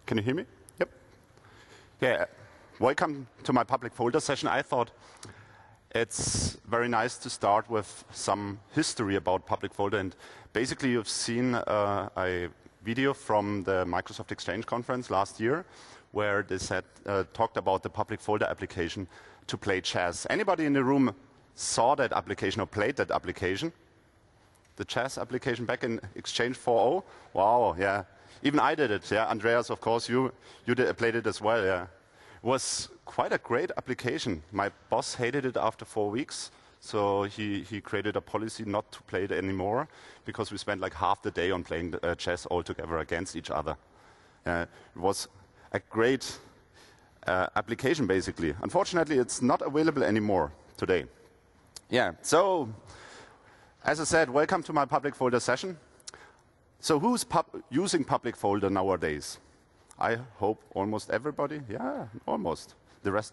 Can you hear me? Yep. Yeah. Welcome to my public folder session. I thought it's very nice to start with some history about public folder. And basically, you've seen a video from the Microsoft Exchange conference last year, where they talked about the public folder application to play chess. Anybody in the room saw that application or played that application? The chess application back in Exchange 4.0? Wow, yeah. Even I did it, yeah. Andreas, of course, you played it as well, yeah. It was quite a great application. My boss hated it after 4 weeks, so he created a policy not to play it anymore, because we spent like half the day on playing chess all together against each other. It was a great application, basically. Unfortunately, it's not available anymore today. Yeah, so as I said, welcome to my public folder session. So who's using public folder nowadays? I hope almost everybody. Yeah, almost. The rest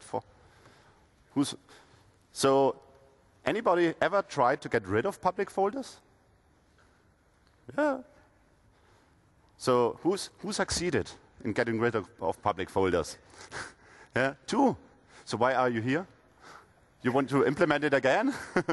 So anybody ever tried to get rid of public folders? Yeah. So who succeeded in getting rid of public folders? Yeah, 2. So why are you here? You want to implement it again?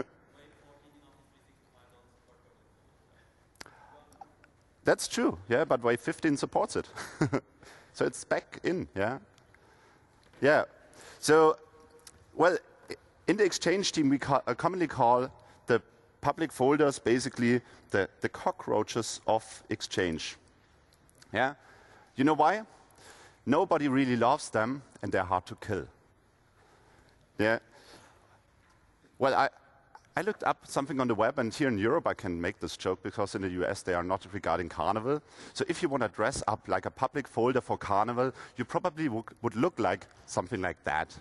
That's true, yeah, but Wave 15 supports it. So it's back in, yeah? Yeah, so, well, in the Exchange team, we commonly call the public folders basically the cockroaches of Exchange. Yeah? You know why? Nobody really loves them, and they're hard to kill. Yeah? Well, I looked up something on the web, and here in Europe I can make this joke because in the US they are not regarding Carnival. So if you want to dress up like a public folder for Carnival, you probably would look like something like that.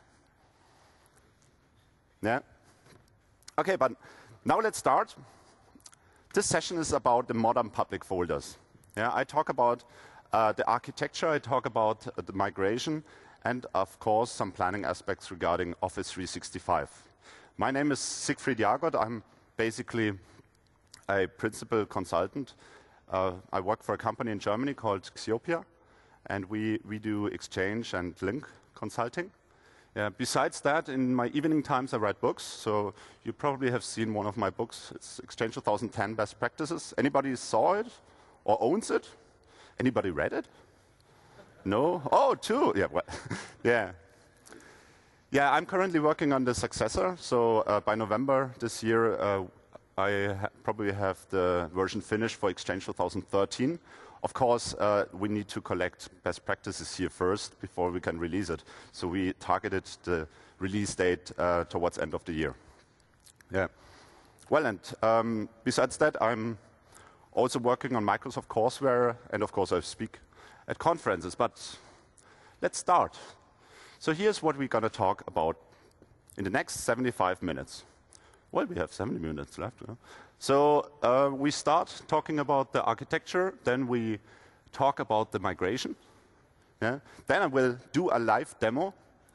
Yeah? Okay, but now let's start. This session is about the modern public folders. Yeah, I talk about the architecture, I talk about the migration, and of course some planning aspects regarding Office 365. My name is Siegfried Jagodt. I'm basically a principal consultant. I work for a company in Germany called Xiopia, and we do Exchange and Link consulting. Besides that, in my evening times, I write books. So you probably have seen one of my books. It's Exchange 2010 Best Practices. Anybody saw it or owns it? Anybody read it? No? Oh, 2. Yeah. Well, yeah. Yeah, I'm currently working on the successor, so by November this year I probably have the version finished for Exchange 2013. Of course, we need to collect best practices here first before we can release it. So we targeted the release date towards end of the year. Yeah. Well, and besides that, I'm also working on Microsoft Courseware, and of course I speak at conferences. But let's start. So here's what we're going to talk about in the next 75 minutes. Well, we have 70 minutes left. Yeah? So we start talking about the architecture, then we talk about the migration. Yeah? Then I will do a live demo.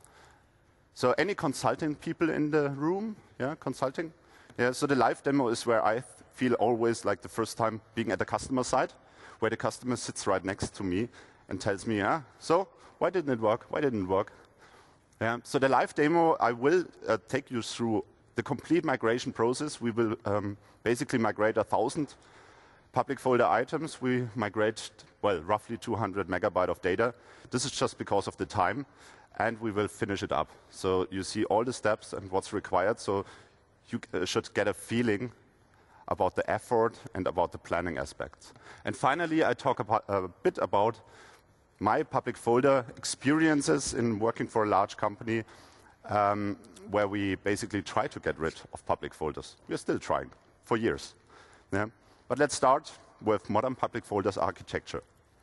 So any consulting people in the room? Yeah, consulting? Yeah, so the live demo is where I feel always like the first time being at the customer side, where the customer sits right next to me and tells me, so why didn't it work? Why didn't it work? Yeah, so the live demo, I will take you through the complete migration process. We will basically migrate 1,000 public folder items. We migrate, well, roughly 200 megabytes of data. This is just because of the time, and we will finish it up. So you see all the steps and what's required, so you should get a feeling about the effort and about the planning aspects. And finally, I talk a bit about my public folder experiences in working for a large company where we basically try to get rid of public folders. We are still trying for years. Yeah? But let's start with modern public folders architecture.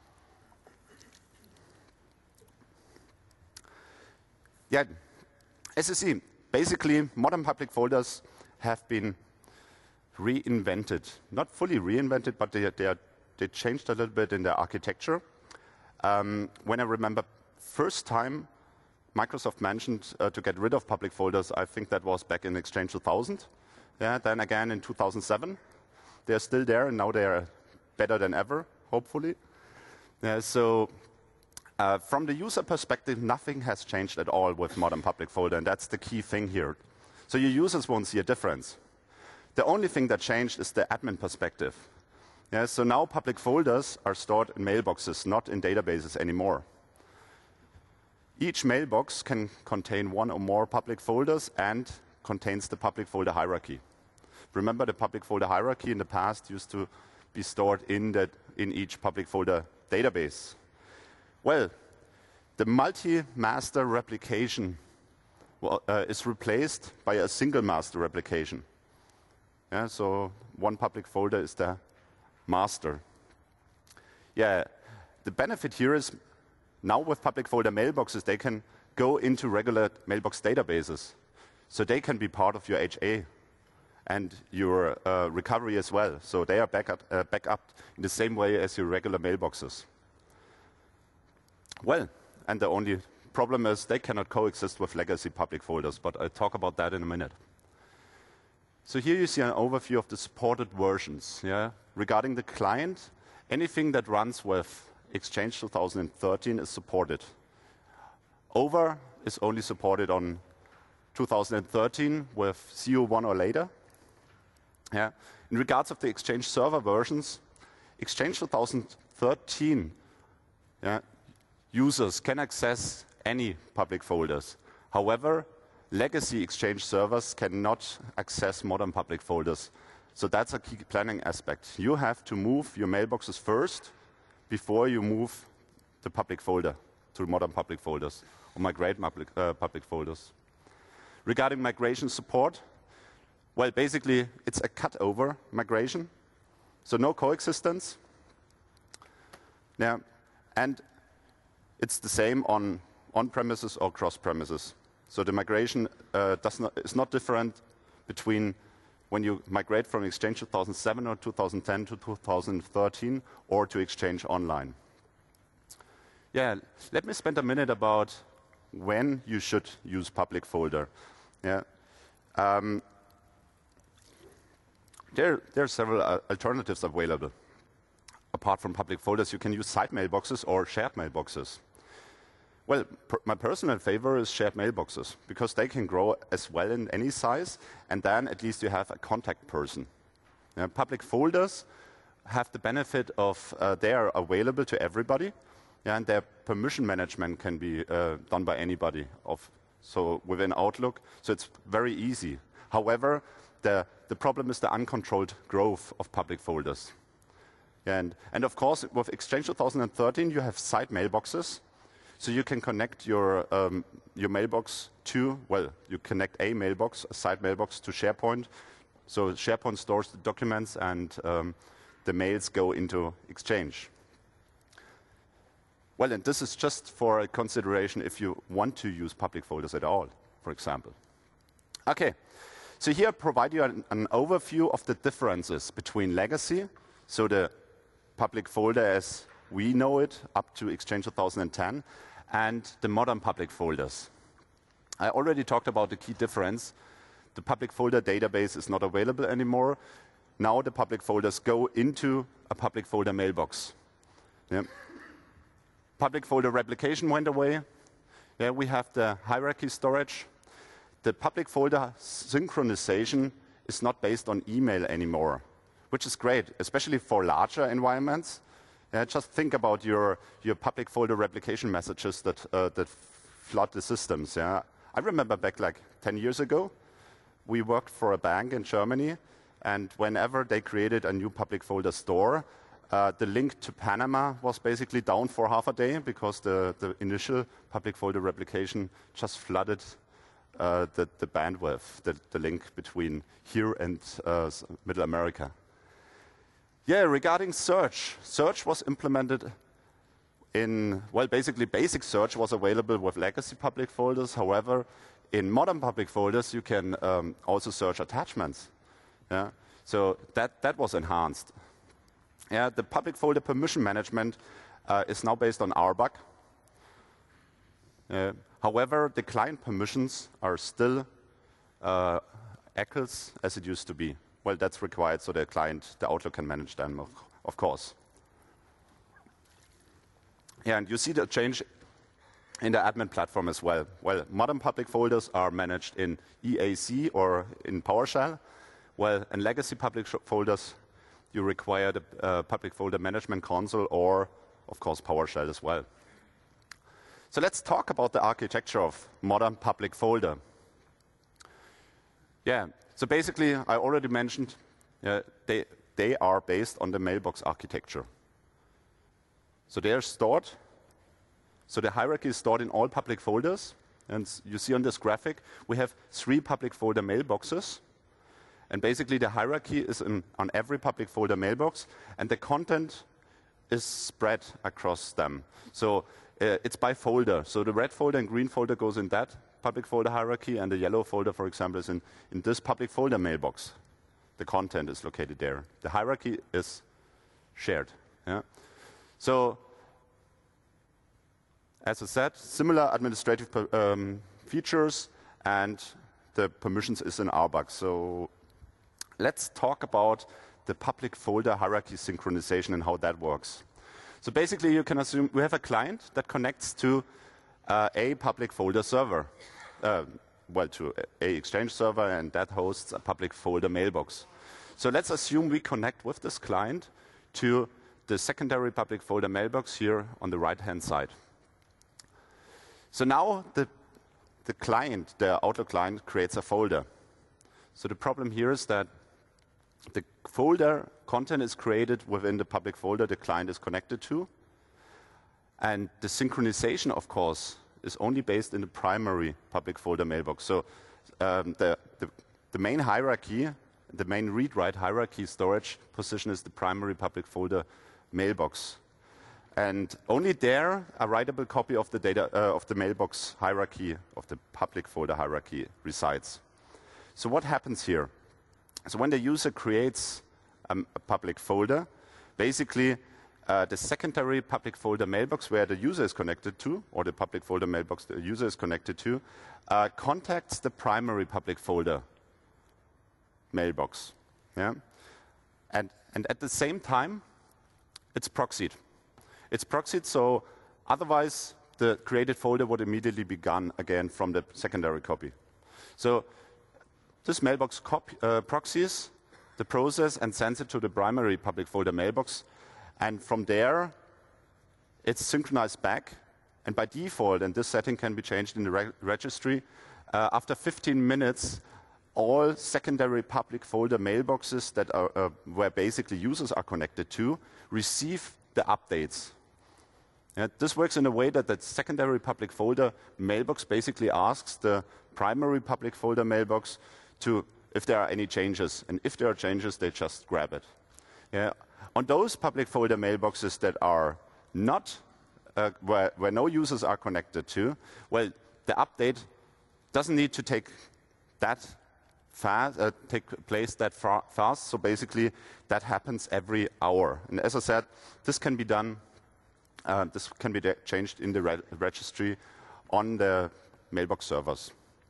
Yeah, as you see, basically modern public folders have been reinvented. Not fully reinvented, but they changed a little bit in their architecture. When I remember first time Microsoft mentioned to get rid of public folders, I think that was back in Exchange 2000. Yeah, then again in 2007. They're still there, and now they are better than ever, hopefully. So From the user perspective, nothing has changed at all with modern public folder, and that's the key thing here. So your users won't see a difference. The only thing that changed is the admin perspective. Yeah, so now public folders are stored in mailboxes, not in databases anymore. Each mailbox can contain one or more public folders and contains the public folder hierarchy. Remember, the public folder hierarchy in the past used to be stored in each public folder database. Well, the multi-master replication is replaced by a single master replication. Yeah, so one public folder is the master. Yeah, the benefit here is now with public folder mailboxes, they can go into regular mailbox databases. So they can be part of your HA and your recovery as well. So they are backed in the same way as your regular mailboxes. Well, and the only problem is they cannot coexist with legacy public folders, but I'll talk about that in a minute. So here you see an overview of the supported versions. Yeah? Regarding the client, anything that runs with Exchange 2013 is supported. Over is only supported on 2013 with CO1 or later. Yeah. In regards of the Exchange server versions, Exchange 2013 users can access any public folders. However, legacy Exchange servers cannot access modern public folders. So that's a key planning aspect. You have to move your mailboxes first before you move the public folder to modern public folders or migrate public folders. Regarding migration support, well, basically, it's a cutover migration, so no coexistence. Yeah, and it's the same on-premises or cross-premises. So the migration is not different between when you migrate from Exchange 2007 or 2010 to 2013 or to Exchange Online. Yeah, let me spend a minute about when you should use public folder. Yeah. There are several alternatives available. Apart from public folders, you can use site mailboxes or shared mailboxes. Well, my personal favor is shared mailboxes because they can grow as well in any size, and then at least you have a contact person. Public folders have the benefit of they are available to everybody, and their permission management can be done by anybody. So within Outlook, so it's very easy. However, the problem is the uncontrolled growth of public folders. And of course, with Exchange 2013, you have site mailboxes. So you can connect your mailbox to, well, you connect a mailbox, a site mailbox to SharePoint. So SharePoint stores the documents and the mails go into Exchange. Well, and this is just for a consideration if you want to use public folders at all, for example. Okay, so here I provide you an overview of the differences between legacy, so the public folder as we know it up to Exchange 2010, and the modern public folders. I already talked about the key difference. The public folder database is not available anymore. Now the public folders go into a public folder mailbox. Yeah. Public folder replication went away. Yeah, we have the hierarchy storage. The public folder synchronization is not based on email anymore, which is great, especially for larger environments. Just think about your public folder replication messages that flood the systems. Yeah? I remember back like 10 years ago, we worked for a bank in Germany, and whenever they created a new public folder store, the link to Panama was basically down for half a day because the initial public folder replication just flooded the bandwidth, the link between here and Middle America. Yeah, regarding search. Search was implemented in, well, basically basic search was available with legacy public folders. However, in modern public folders, you can also search attachments. Yeah? So that was enhanced. Yeah, the public folder permission management is now based on RBAC. However, the client permissions are still ECLs as it used to be. Well, that's required so the client, the Outlook can manage them, of course. Yeah, and you see the change in the admin platform as well. Well, modern public folders are managed in EAC or in PowerShell, while in legacy public folders, you require the public folder management console or, of course, PowerShell as well. So let's talk about the architecture of modern public folder. Yeah, so basically, I already mentioned they are based on the mailbox architecture. So they are stored. So the hierarchy is stored in all public folders. And you see on this graphic, we have 3 public folder mailboxes. And basically, the hierarchy is on every public folder mailbox, and the content is spread across them. So it's by folder. So the red folder and green folder goes in that public folder hierarchy, and the yellow folder, for example, is in this public folder mailbox. The content is located there. The hierarchy is shared. Yeah? So, as I said, similar administrative features, and the permissions is in RBAC. So let's talk about the public folder hierarchy synchronization and how that works. So basically, you can assume we have a client that connects to a public folder server, well, to a Exchange server, and that hosts a public folder mailbox. So let's assume we connect with this client to the secondary public folder mailbox here on the right-hand side. So now the client, the Outlook client, creates a folder. So the problem here is that the folder content is created within the public folder the client is connected to. And the synchronization, of course, is only based in the primary public folder mailbox. So the main hierarchy, the main read-write hierarchy storage position is the primary public folder mailbox. And only there a writable copy of the data of the mailbox hierarchy, of the public folder hierarchy, resides. So what happens here? So when the user creates a public folder, basically the secondary public folder mailbox where the user is connected to, or the public folder mailbox the user is connected to, contacts the primary public folder mailbox. Yeah? And at the same time, it's proxied. It's proxied, so otherwise the created folder would immediately be gone again from the secondary copy. So this mailbox proxies the process and sends it to the primary public folder mailbox. And from there, it's synchronized back. And by default, and this setting can be changed in the registry, after 15 minutes, all secondary public folder mailboxes that are where basically users are connected to receive the updates. This works in a way that the secondary public folder mailbox basically asks the primary public folder mailbox to if there are any changes. And if there are changes, they just grab it. Yeah. On those public folder mailboxes that are not, where no users are connected to, well, the update doesn't need to take place that fast. So basically, that happens every hour. And as I said, this can be done. This can be changed in the registry on the mailbox servers.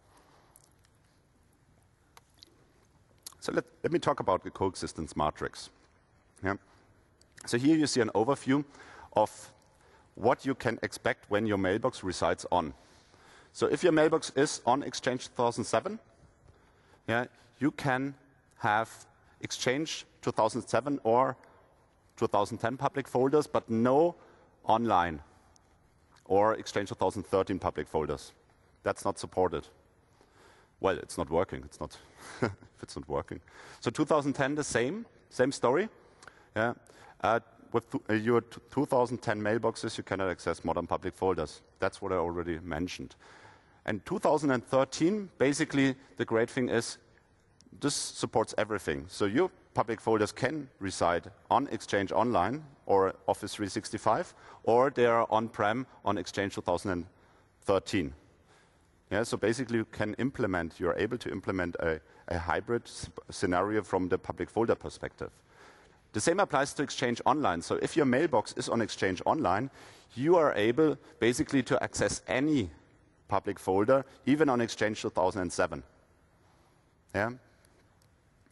So let me talk about the coexistence matrix. Yeah. So here you see an overview of what you can expect when your mailbox resides on. So if your mailbox is on Exchange 2007, yeah, you can have Exchange 2007 or 2010 public folders, but no online or Exchange 2013 public folders. That's not supported. Well, it's not working. It's not if it's not working. So 2010, the same story. Yeah. With your 2010 mailboxes, you cannot access modern public folders. That's what I already mentioned. And 2013, basically, the great thing is this supports everything. So your public folders can reside on Exchange Online or Office 365, or they are on-prem on Exchange 2013. Yeah, so basically, you're able to implement a hybrid scenario from the public folder perspective. The same applies to Exchange Online. So if your mailbox is on Exchange Online, you are able basically to access any public folder, even on Exchange 2007. Yeah?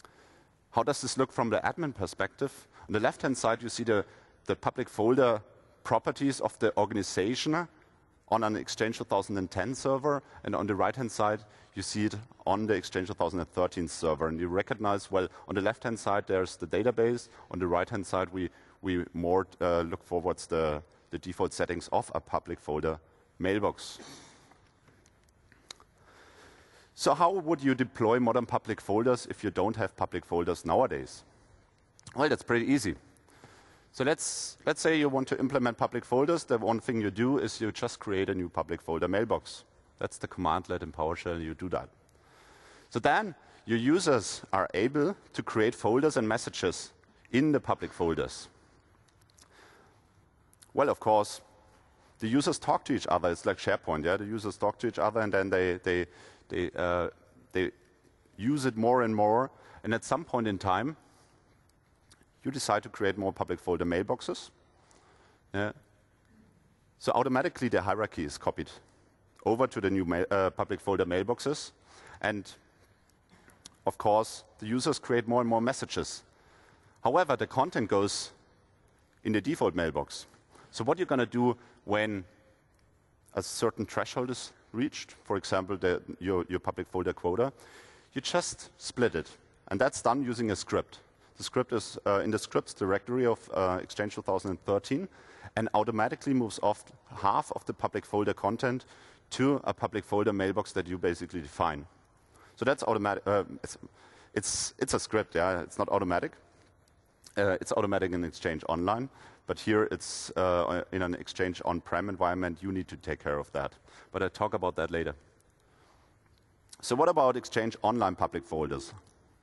How does this look from the admin perspective? On the left-hand side, you see the public folder properties of the organization on an Exchange 2010 server, and on the right-hand side, you see it on the Exchange 2013 server. And you recognize, well, on the left-hand side, there's the database. On the right-hand side, we more look towards the default settings of a public folder mailbox. So how would you deploy modern public folders if you don't have public folders nowadays? Well, that's pretty easy. So let's say you want to implement public folders. The one thing you do is you just create a new public folder mailbox. That's the commandlet in PowerShell. You do that. So then your users are able to create folders and messages in the public folders. Well, of course, the users talk to each other. It's like SharePoint. Yeah, the users talk to each other, and then they use it more and more. And at some point in time, you decide to create more public folder mailboxes. Yeah. So automatically the hierarchy is copied over to the new public folder mailboxes. And of course, the users create more and more messages. However, the content goes in the default mailbox. So what you're going to do when a certain threshold is reached, for example, your public folder quota, you just split it. And that's done using a script. The script is in the scripts directory of Exchange 2013 and automatically moves off half of the public folder content to a public folder mailbox that you basically define. So that's automatic. It's a script, yeah. It's not automatic. It's automatic in Exchange Online, but here it's in an Exchange on-prem environment. You need to take care of that. But I'll talk about that later. So what about Exchange Online public folders?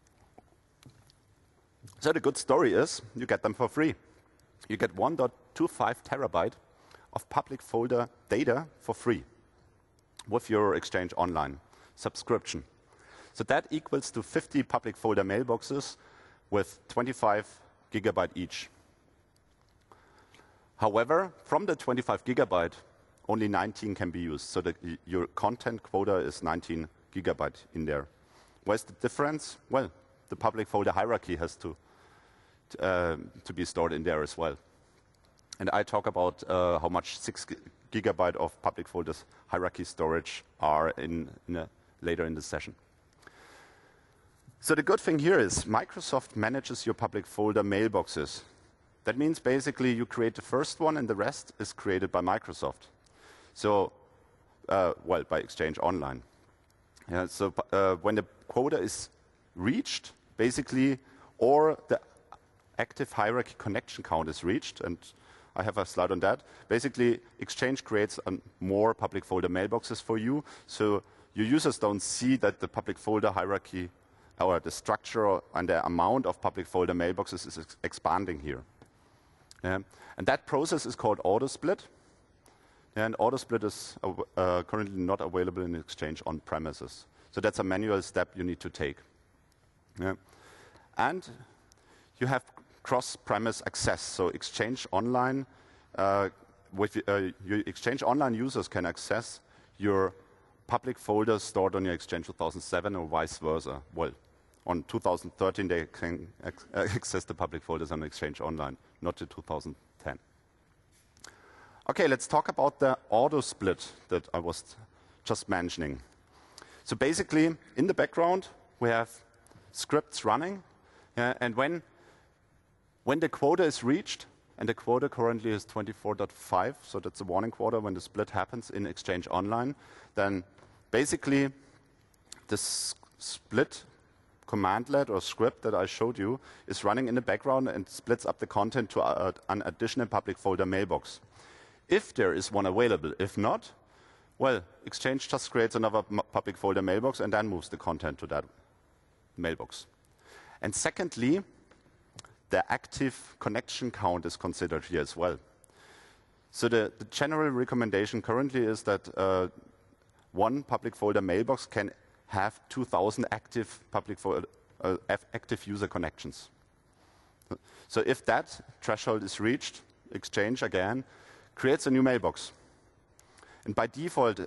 So the good story is you get them for free. You get 1.25 terabyte of public folder data for free with your Exchange Online subscription. So that equals to 50 public folder mailboxes with 25 gigabyte each. However, from the 25 gigabyte, only 19 can be used. So your content quota is 19 gigabyte in there. Where's the difference? Well, the public folder hierarchy has to be stored in there as well. And I talk about how much 6 gigabyte of public folders hierarchy storage are later in the session. So the good thing here is Microsoft manages your public folder mailboxes. That means basically you create the first one and the rest is created by Microsoft. So, well, by Exchange Online. Yeah, so when the quota is reached, basically, or the active hierarchy connection count is reached, and I have a slide on that. Basically, Exchange creates more public folder mailboxes for you, so your users don't see that the public folder hierarchy or the structure and the amount of public folder mailboxes is expanding here. Yeah. And that process is called auto-split. And auto-split is currently not available in Exchange on premises. So that's a manual step you need to take. Yeah. And you have cross-premise access. So Exchange Online, your Exchange Online users can access your public folders stored on your Exchange 2007 or vice versa. Well, on 2013 they can access the public folders on Exchange Online, not to 2010. Okay, let's talk about the auto-split that I was just mentioning. So basically, in the background, we have scripts running, and when the quota is reached, and the quota currently is 24.5, so that's a warning quota when the split happens in Exchange Online, then basically the split commandlet or script that I showed you is running in the background and splits up the content to an additional public folder mailbox. If there is one available. If not, well, Exchange just creates another public folder mailbox and then moves the content to that mailbox. And secondly, the active connection count is considered here as well. So the general recommendation currently is that one public folder mailbox can have 2,000 active active user connections. So if that threshold is reached, Exchange again creates a new mailbox. And by default,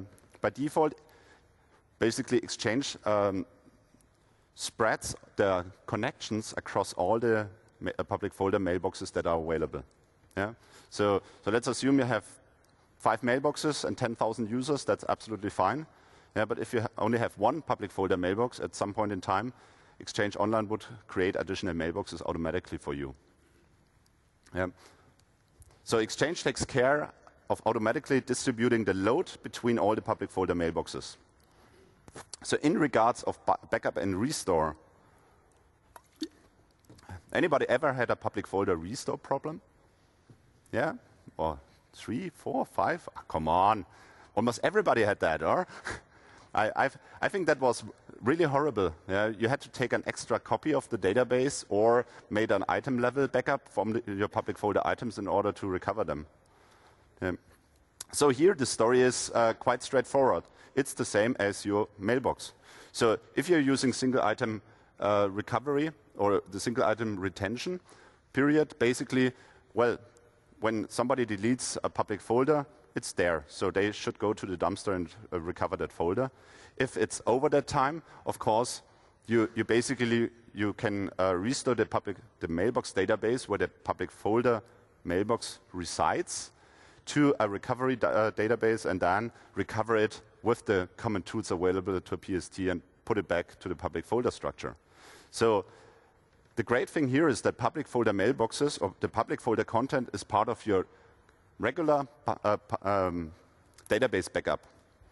basically Exchange spreads the connections across all the public folder mailboxes that are available. Yeah? So let's assume you have 5 mailboxes and 10,000 users. That's absolutely fine. Yeah, but if you only have one public folder mailbox, at some point in time, Exchange Online would create additional mailboxes automatically for you. Yeah. So Exchange takes care of automatically distributing the load between all the public folder mailboxes. So in regards of backup and restore, anybody ever had a public folder restore problem? Yeah? Or 3, 4, 5? Oh, come on. Almost everybody had that, or? I think that was really horrible. Yeah? You had to take an extra copy of the database or made an item level backup from your public folder items in order to recover them. Yeah. So here the story is quite straightforward. It's the same as your mailbox. So if you're using single item recovery or the single item retention period, basically, well, when somebody deletes a public folder, it's there. So they should go to the dumpster and recover that folder. If it's over that time, of course, you can restore the mailbox database where the public folder mailbox resides to a recovery database and then recover it with the common tools available to a PST and put it back to the public folder structure. So the great thing here is that public folder mailboxes or the public folder content is part of your regular database backup.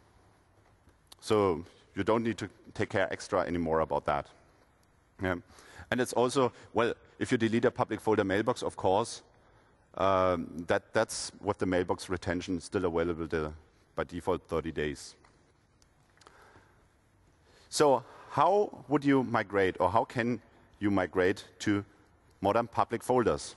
So you don't need to take care extra anymore about that. Yeah. And it's also, well, if you delete a public folder mailbox, of course, that's what the mailbox retention is still available by default 30 days. So how would you migrate, or how can you migrate to modern public folders?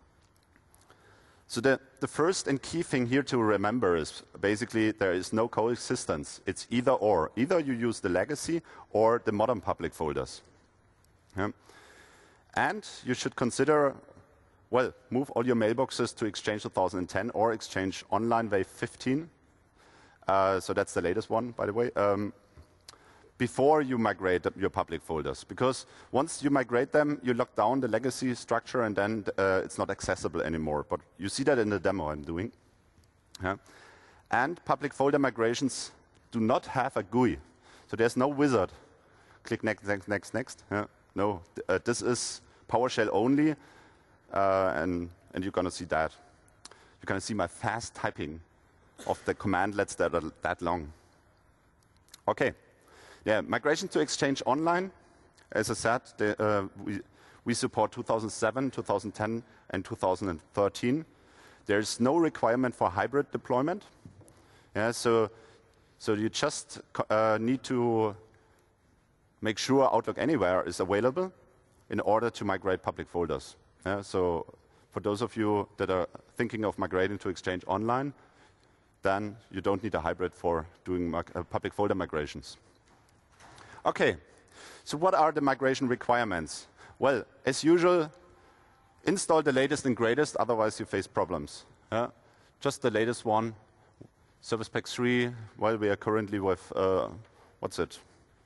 So the first and key thing here to remember is basically there is no coexistence. It's either or. Either you use the legacy or the modern public folders. Yeah. And you should consider, well, move all your mailboxes to Exchange 2010 or Exchange Online Wave 15. So that's the latest one, by the way. Before you migrate your public folders. Because once you migrate them, you lock down the legacy structure and then it's not accessible anymore. But you see that in the demo I'm doing. Yeah. And public folder migrations do not have a GUI. So there's no wizard. Click next, next, next, next. Yeah. No, this is PowerShell only. And you're going to see that. You're going to see my fast typing of the commandlets that are that long. Okay. Yeah, migration to Exchange Online, as I said, we support 2007, 2010, and 2013. There's no requirement for hybrid deployment. Yeah, so you just need to make sure Outlook Anywhere is available in order to migrate public folders. Yeah, so for those of you that are thinking of migrating to Exchange Online, then you don't need a hybrid for doing public folder migrations. Okay, so what are the migration requirements? Well, as usual, install the latest and greatest, otherwise you face problems. Yeah? Just the latest one, Service Pack 3, well, we are currently with, what's it?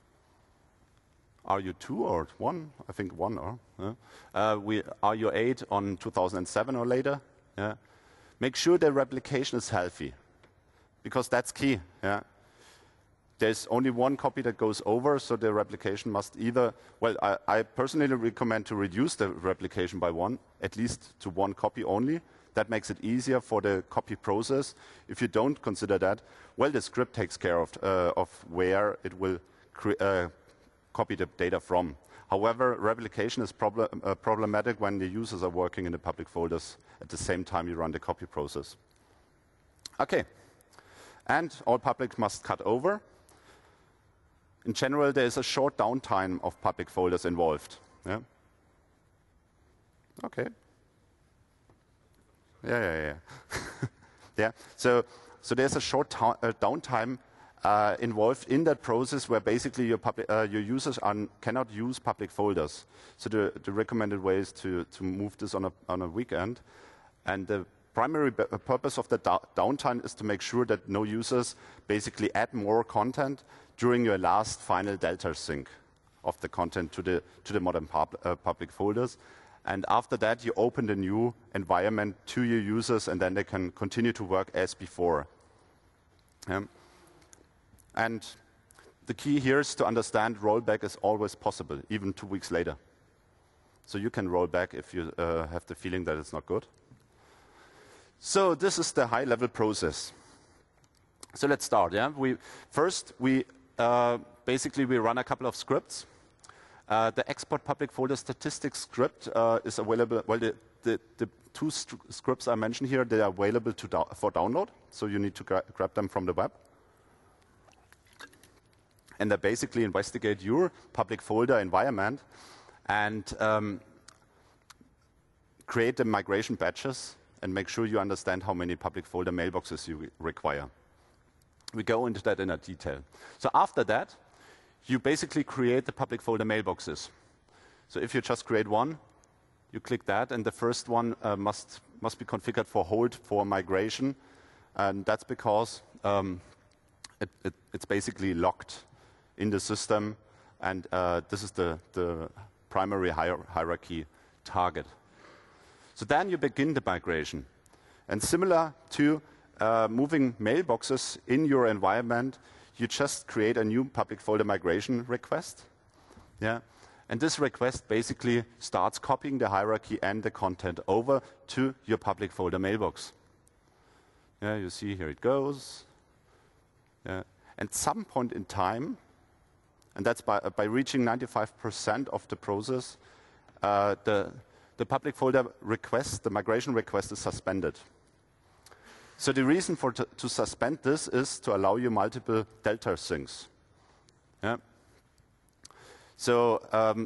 RU2 or 1? I think 1, or? Yeah? We RU8 on 2007 or later. Yeah? Make sure the replication is healthy, because that's key. Yeah? There's only one copy that goes over, so the replication must either, well, I personally recommend to reduce the replication by 1, at least to 1 copy only. That makes it easier for the copy process. If you don't consider that, well, the script takes care of where it will copy the data from. However, replication is problematic when the users are working in the public folders at the same time you run the copy process. Okay, and all public must cut over. In general, there is a short downtime of public folders involved. Yeah. Okay. Yeah. Yeah. So there's a short downtime involved in that process where basically your users cannot use public folders. So the recommended way is to move this on a weekend, and the primary purpose of the downtime is to make sure that no users basically add more content during your last final delta sync of the content to the modern public folders. And after that, you open the new environment to your users, and then they can continue to work as before. And the key here is to understand rollback is always possible, even 2 weeks later. So you can roll back if you have the feeling that it's not good. So this is the high-level process. So let's start. Yeah, first we basically run a couple of scripts. The export public folder statistics script is available. Well, the two scripts I mentioned here, they are available for download. So you need to grab them from the web. And they basically investigate your public folder environment and create the migration batches and make sure you understand how many public folder mailboxes you require. We go into that in a detail. So after that, you basically create the public folder mailboxes. So if you just create one, you click that, and the first one must be configured for hold for migration, and that's because it's basically locked in the system, and this is the primary hierarchy target. So then you begin the migration. And similar to moving mailboxes in your environment, you just create a new public folder migration request. Yeah? And this request basically starts copying the hierarchy and the content over to your public folder mailbox. Yeah, you see here it goes. Yeah. At some point in time, and that's by reaching 95% of the process, the public folder request, the migration request, is suspended. So the reason to suspend this is to allow you multiple delta syncs. Yeah. So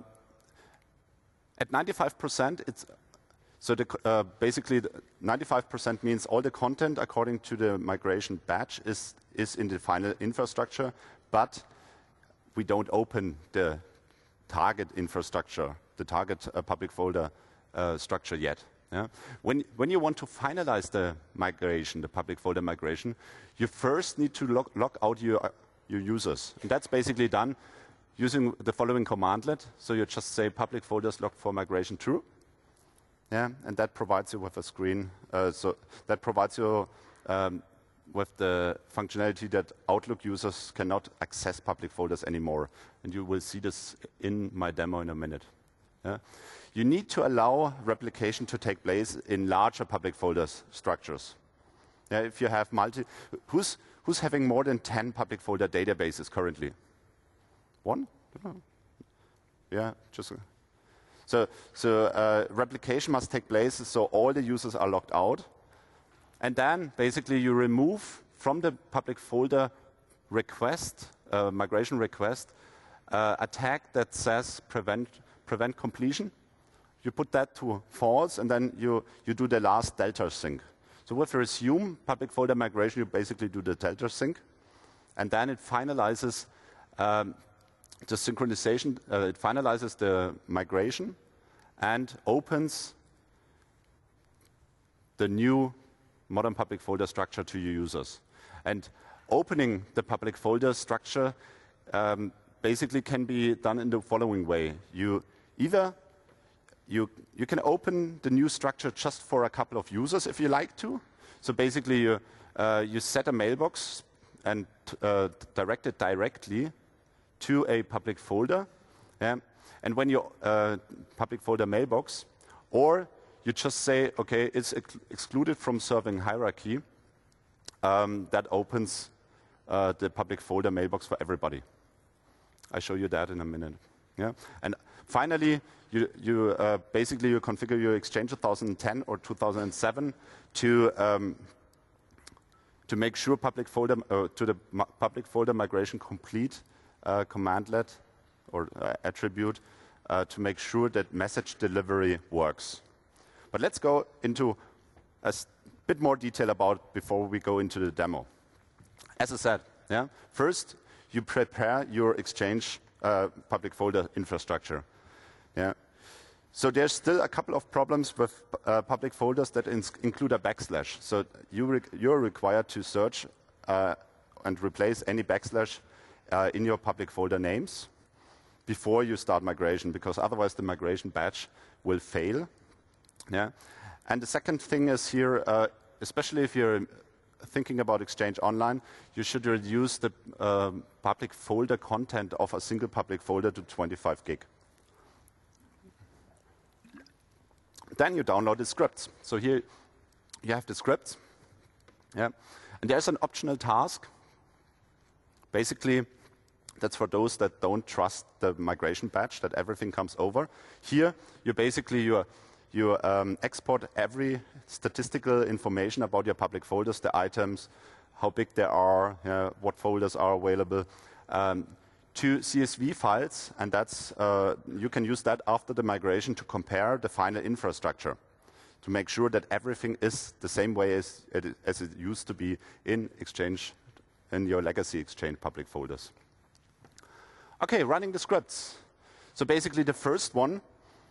at 95%, basically 95% means all the content according to the migration batch is in the final infrastructure, but we don't open the target infrastructure, the target public folder structure yet. Yeah? When you want to finalize the migration, the public folder migration, you first need to log out your users. And that's basically done using the following commandlet. So you just say public folders logged for migration true. Yeah? And that provides you with a screen. So that provides you with the functionality that Outlook users cannot access public folders anymore. And you will see this in my demo in a minute. Yeah? You need to allow replication to take place in larger public folders structures. Yeah, if you have who's having more than 10 public folder databases currently? One? Yeah, just. So replication must take place so all the users are logged out. And then basically you remove from the public folder request, migration request, a tag that says prevent completion. You put that to false, and then you do the last delta sync. So with resume public folder migration, you basically do the delta sync, and then it finalizes the synchronization. It finalizes the migration and opens the new modern public folder structure to your users. And opening the public folder structure basically can be done in the following way. You can open the new structure just for a couple of users if you like to. So basically you set a mailbox and direct it directly to a public folder. Yeah? And when you public folder mailbox, or you just say, okay, it's excluded from serving hierarchy, that opens the public folder mailbox for everybody. I'll show you that in a minute. Yeah? And finally, you basically configure your Exchange 2010 or 2007 to make sure public folder to the public folder migration complete commandlet or attribute to make sure that message delivery works. But let's go into a bit more detail about before we go into the demo. As I said, yeah, first you prepare your Exchange public folder infrastructure. Yeah. So there's still a couple of problems with public folders that include a backslash. So you're required to search and replace any backslash in your public folder names before you start migration, because otherwise the migration batch will fail. Yeah. And the second thing is here, especially if you're thinking about Exchange Online, you should reduce the public folder content of a single public folder to 25 gig. Then you download the scripts. So here you have the scripts. Yeah. And there's an optional task. Basically, that's for those that don't trust the migration batch, that everything comes over. Here, you basically you export every statistical information about your public folders, the items, how big they are, what folders are available, to CSV files, and that's you can use that after the migration to compare the final infrastructure, to make sure that everything is the same way as it used to be in Exchange, in your legacy Exchange public folders. Okay, running the scripts. So basically the first one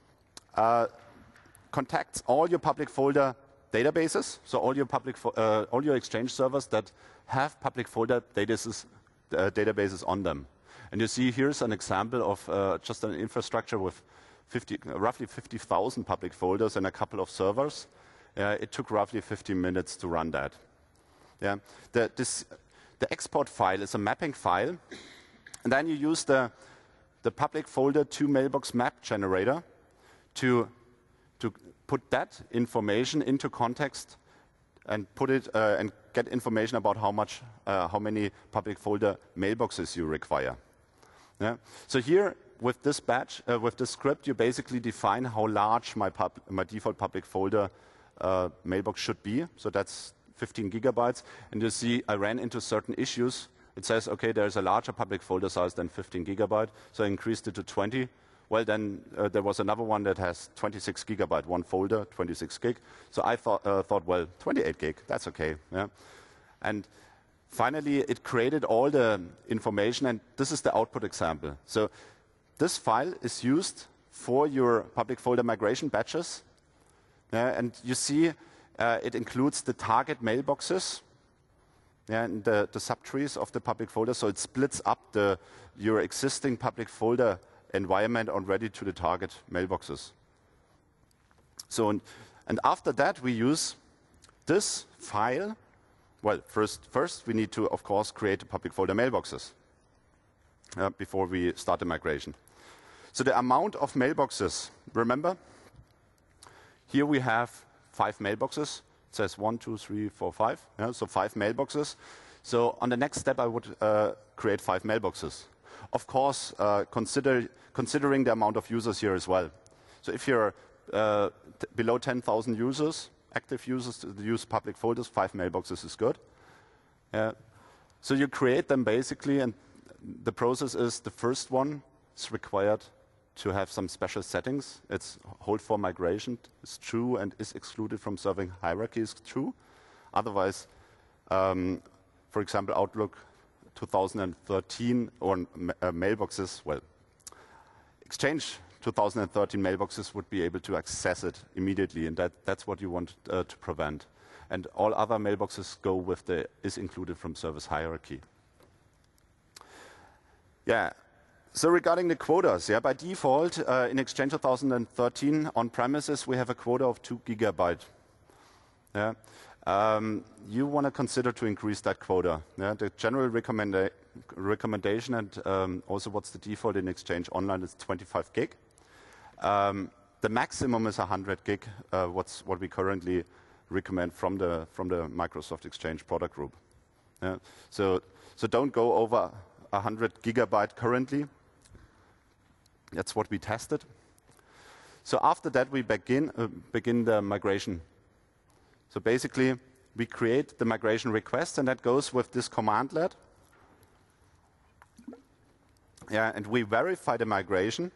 contacts all your public folder databases, so all your Exchange servers that have public folder databases on them. And you see here's an example of just an infrastructure with roughly 50,000 public folders and a couple of servers. It took roughly 15 minutes to run that. Yeah. The export file is a mapping file, and then you use the public folder to mailbox map generator to put that information into context and put it and get information about how many public folder mailboxes you require. Yeah. So here with this batch, with this script, you basically define how large my default public folder mailbox should be. So that's 15 gigabytes. And you see I ran into certain issues. It says, okay, there's a larger public folder size than 15 gigabyte. So I increased it to 20. Well, then there was another one that has 26 gigabyte, one folder, 26 gig. So I thought, well, 28 gig, that's okay. Yeah. And finally, it created all the information, and this is the output example. So this file is used for your public folder migration batches. And you see it includes the target mailboxes and the subtrees of the public folder. So it splits up your existing public folder environment already to the target mailboxes. So, and after that, we use this file. Well, first we need to, of course, create the public folder mailboxes before we start the migration. So the amount of mailboxes, remember, here we have 5 mailboxes. It says 1, 2, 3, 4, 5. Yeah, so 5 mailboxes. So on the next step, I would create 5 mailboxes. Of course, considering the amount of users here as well. So if you're below 10,000 users, active users to use public folders, 5 mailboxes is good. So you create them basically, and the process is the first one is required to have some special settings. It's hold for migration is true and is excluded from serving hierarchy is true. Otherwise, for example, Outlook 2013 or mailboxes, well, Exchange 2013 mailboxes would be able to access it immediately, and that's what you want to prevent. And all other mailboxes go with the is included from service hierarchy. Yeah. So regarding the quotas, yeah, by default in Exchange 2013 on premises we have a quota of 2 gigabyte. Yeah. You want to consider to increase that quota. Yeah. The general recommendation and also what's the default in Exchange Online is 25 gig. The maximum is 100 gig. What we currently recommend from the Microsoft Exchange product group. Yeah. So don't go over 100 gigabyte currently. That's what we tested. So after that, we begin the migration. So basically, we create the migration request, and that goes with this commandlet. Yeah, and we verify the migration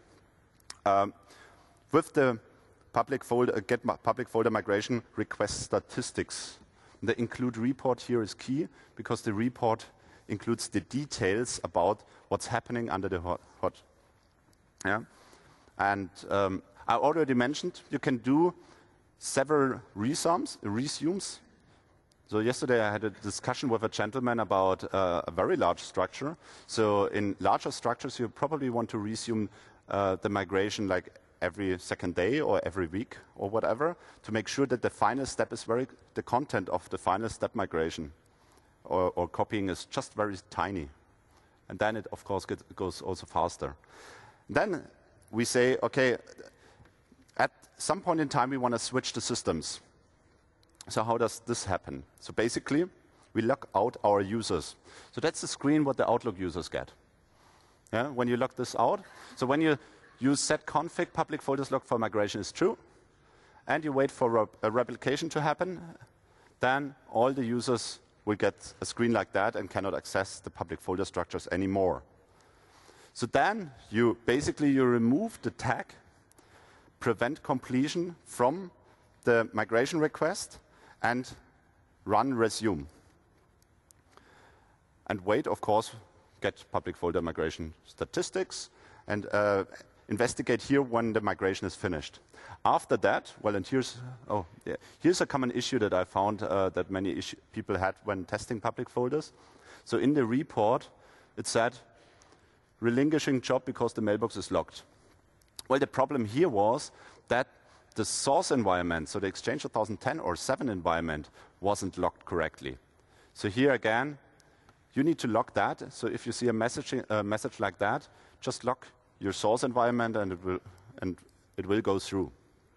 with the public folder public folder migration request statistics. The include report here is key because the report includes the details about what's happening under the hood. Yeah, and I already mentioned you can do several resumes. So yesterday I had a discussion with a gentleman about a very large structure. So in larger structures, you probably want to resume the migration like every second day or every week or whatever to make sure that the final step is the content of the final step migration or copying is just very tiny. And then it, of course, goes also faster. Then we say, okay, at some point in time, we want to switch the systems. So how does this happen? So basically, we lock out our users. So that's the screen what the Outlook users get. Yeah, when you lock this out. So when you use set config public folders locked for migration is true, and you wait for a replication to happen, then all the users will get a screen like that and cannot access the public folder structures anymore. So then you remove the tag prevent completion from the migration request and run resume. And wait, of course, get public folder migration statistics and investigate here when the migration is finished. After that, well, and here's a common issue that I found that many people had when testing public folders. So in the report, it said, relinquishing job because the mailbox is locked. Well, the problem here was that the source environment, so the Exchange 2010 or 7 environment, wasn't locked correctly. So here again, you need to lock that. So if you see a message like that, just lock your source environment and it will go through.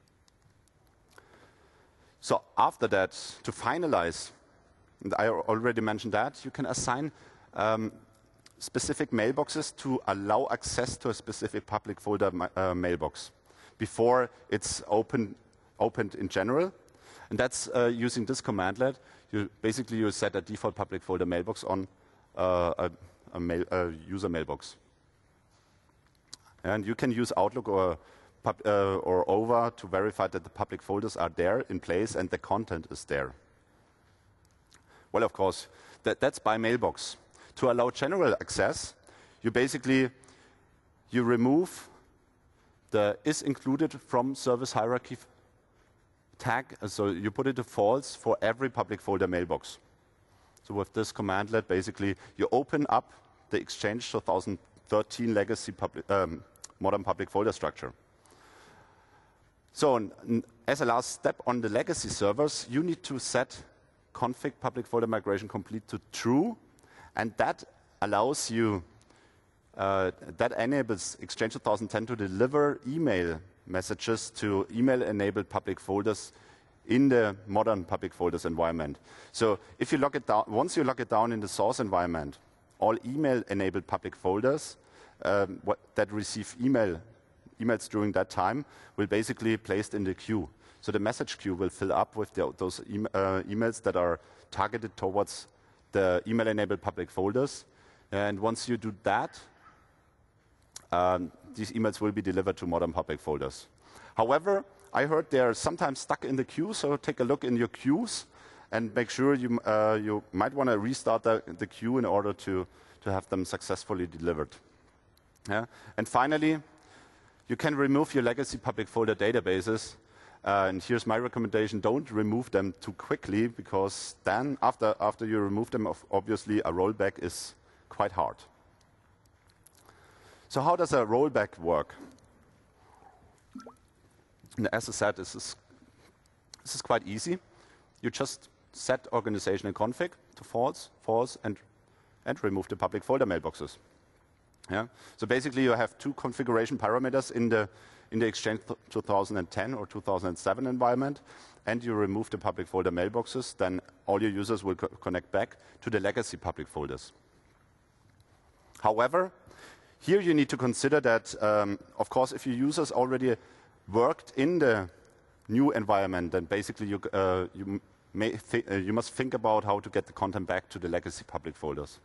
So after that, to finalize, and I already mentioned that, you can assign specific mailboxes to allow access to a specific public folder mailbox before it's opened in general. And that's using this commandlet. You set a default public folder mailbox on a user mailbox. And you can use Outlook or OVA to verify that the public folders are there in place and the content is there. Well, of course, that's by mailbox. To allow general access, you remove the is included from service hierarchy tag. So you put it to false for every public folder mailbox. So with this commandlet, basically, you open up the Exchange 2013 legacy modern public folder structure. So as a last step on the legacy servers, you need to set config public folder migration complete to true. And that allows you, that enables Exchange 2010 to deliver email messages to email-enabled public folders in the modern public folders environment. So if you lock it down, once you lock it down in the source environment, all email-enabled public folders that receive emails during that time will basically be placed in the queue. So the message queue will fill up with those emails that are targeted towards the email-enabled public folders. And once you do that, these emails will be delivered to modern public folders. However, I heard they are sometimes stuck in the queue, so take a look in your queues and make sure you might want to restart the queue in order to have them successfully delivered. Yeah? And finally, you can remove your legacy public folder databases. And here's my recommendation: don't remove them too quickly, because then after you remove them, obviously a rollback is quite hard. So how does a rollback work? And as I said, this is quite easy. You just set organization and config to false, and remove the public folder mailboxes. Yeah? So basically, you have two configuration parameters in the Exchange 2010 or 2007 environment, and you remove the public folder mailboxes, then all your users will connect back to the legacy public folders. However, here you need to consider that, of course, if your users already worked in the new environment, then basically you must think about how to get the content back to the legacy public folders.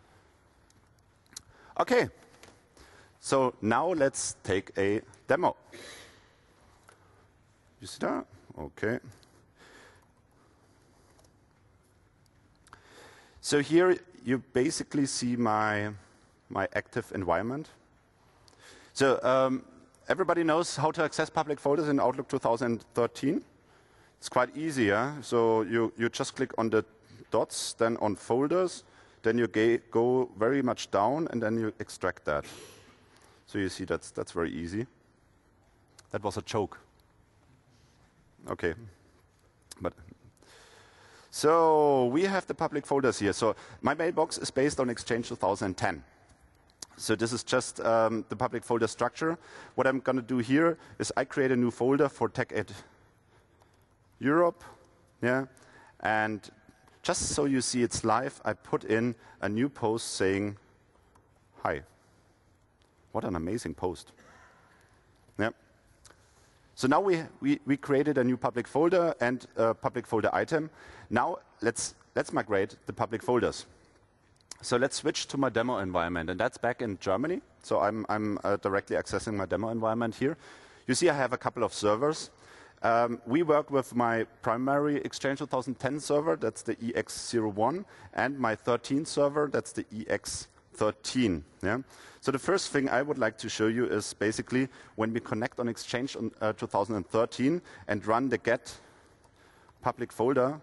Okay, so now let's take a demo. You see that? Okay. So here you basically see my active environment. So everybody knows how to access public folders in Outlook 2013. It's quite easy. Yeah? So you just click on the dots, then on folders, then you go very much down, and then you extract that. So you see that's very easy. That was a joke. Okay. But so we have the public folders here. So my mailbox is based on Exchange 2010. So this is just the public folder structure. What I'm going to do here is I create a new folder for TechEd Europe. Yeah. And just so you see it's live, I put in a new post saying, hi. What an amazing post. Yeah. So now we created a new public folder and a public folder item. Now let's migrate the public folders. So let's switch to my demo environment, and that's back in Germany. So I'm directly accessing my demo environment here. You see I have a couple of servers. We work with my primary Exchange 2010 server, that's the EX01, and my 13 server, that's the EX13. Yeah? So the first thing I would like to show you is basically when we connect on Exchange 2013 and run the get public folder,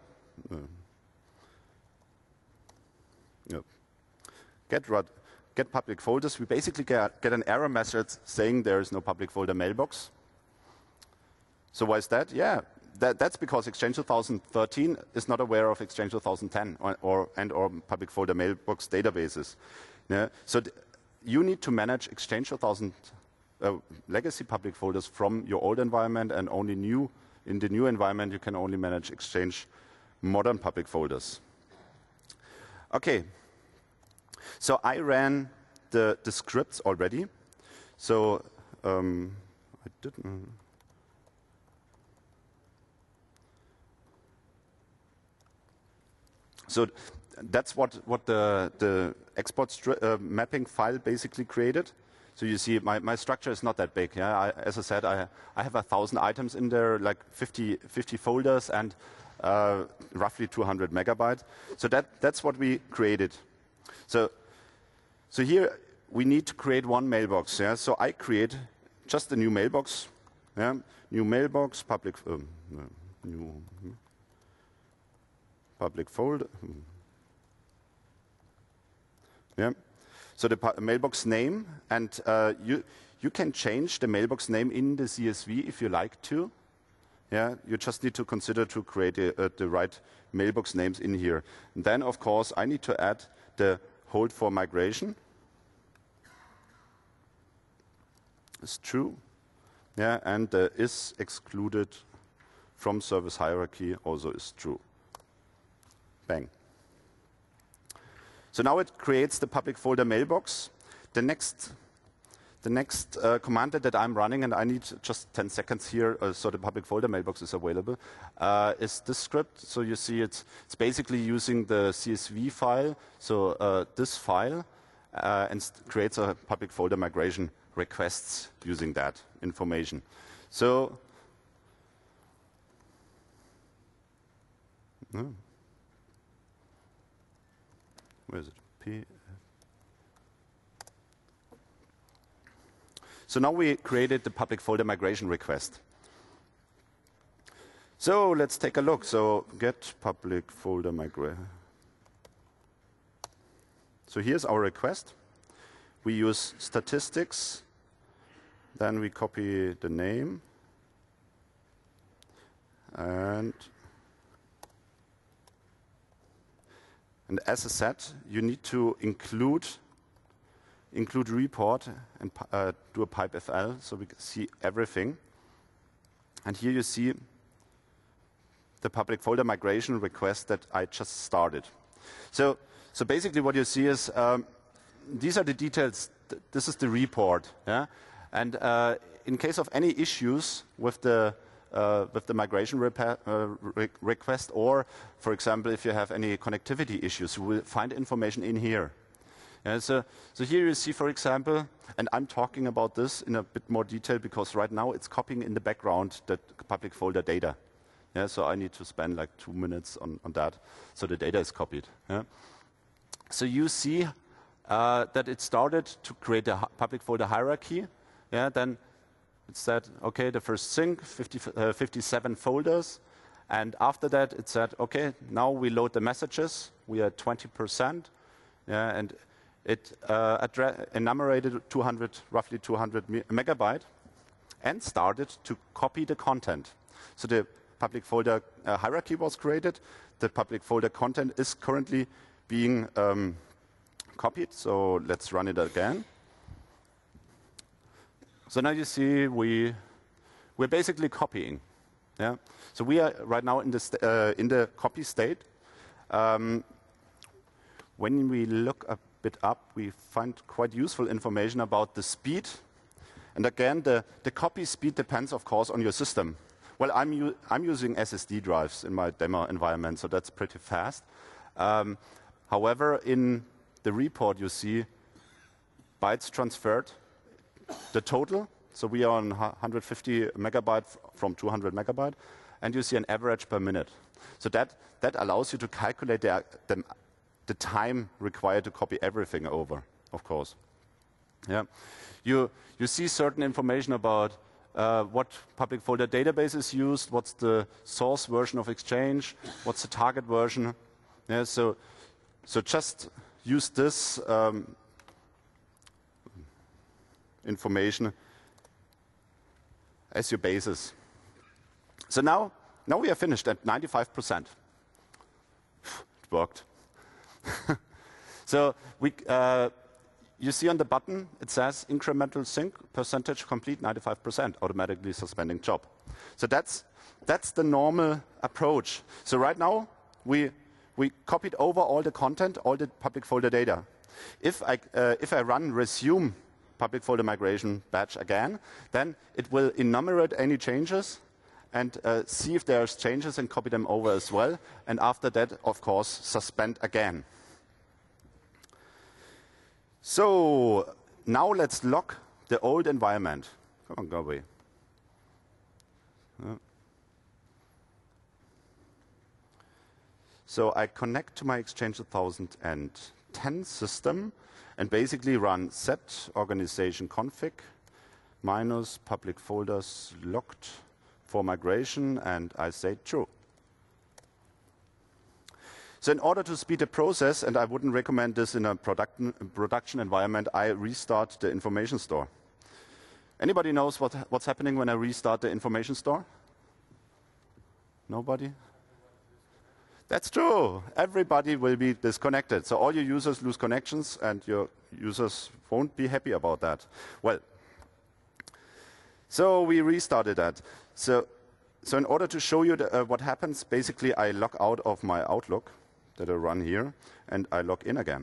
get public folders, we basically get an error message saying there is no public folder mailbox. So why is that? Yeah, that's because Exchange 2013 is not aware of Exchange 2010 or public folder mailbox databases. Yeah? So you need to manage Exchange 2000 legacy public folders from your old environment, and only in the new environment you can only manage Exchange modern public folders. Okay. So I ran the scripts already. So I didn't. So that's what the export mapping file basically created. So you see my structure is not that big. Yeah? As I said, I have 1,000 items in there, like 50 folders and roughly 200 megabytes. So that's what we created. So here we need to create one mailbox. Yeah? So I create just a new mailbox. Yeah? New mailbox, public folder. Yeah. So the mailbox name, and you can change the mailbox name in the CSV if you like to. Yeah. You just need to consider to create the right mailbox names in here. And then, of course, I need to add the hold for migration. It's true. Yeah. And the is excluded from service hierarchy also is true. Bang. So now it creates the public folder mailbox. The next command that I'm running, and I need just 10 seconds here, so the public folder mailbox is available, is this script. So you see it's basically using the CSV file, so this file, and creates a public folder migration requests using that information. So, where is it? P. So now we created the public folder migration request. So let's take a look. So get public folder migration. So here's our request. We use statistics. Then we copy the name. And as I said, you need to include report and do a pipe FL so we can see everything. And here you see the public folder migration request that I just started. So basically what you see is these are the details. This is the report. Yeah? And in case of any issues with the migration request, or, for example, if you have any connectivity issues, you will find information in here. So here you see, for example, and I'm talking about this in a bit more detail because right now it's copying in the background the public folder data. Yeah, so I need to spend like 2 minutes on that, so the data is copied. Yeah. So you see that it started to create a public folder hierarchy. Yeah, then it said, okay, the first sync, 57 folders. And after that, it said, okay, now we load the messages. We are at 20%. Yeah, and it enumerated roughly 200 megabyte. and started to copy the content. So the public folder hierarchy was created. The public folder content is currently being copied. So let's run it again. So now you see we're basically copying. Yeah. So we are right now in the copy state. When we look a bit up, we find quite useful information about the speed. And again, the copy speed depends, of course, on your system. Well, I'm using SSD drives in my demo environment, so that's pretty fast. However, in the report, you see bytes transferred, the total. So we are on 150 megabyte from 200 megabyte, and you see an average per minute. So that allows you to calculate the time required to copy everything over, of course. Yeah. You see certain information about what public folder database is used, what's the source version of Exchange, what's the target version. Yeah, so just use this information as your basis. So now we are finished at 95%. It worked. So you see on the button, it says incremental sync percentage complete 95%, automatically suspending job. So that's the normal approach. So right now, we copied over all the content, all the public folder data. If I run resume public folder migration batch again, then it will enumerate any changes and see if there's changes and copy them over as well. And after that, of course, suspend again. So now let's lock the old environment. Come on, go away. So I connect to my Exchange 2010 system and basically run set organization config minus public folders locked for migration, and I say true. So in order to speed the process, and I wouldn't recommend this in a production environment, I restart the information store. Anybody knows what's happening when I restart the information store? Nobody? That's true. Everybody will be disconnected. So all your users lose connections, and your users won't be happy about that. Well, so we restarted that. So in order to show you what happens, basically I log out of my Outlook that I run here, and I log in again.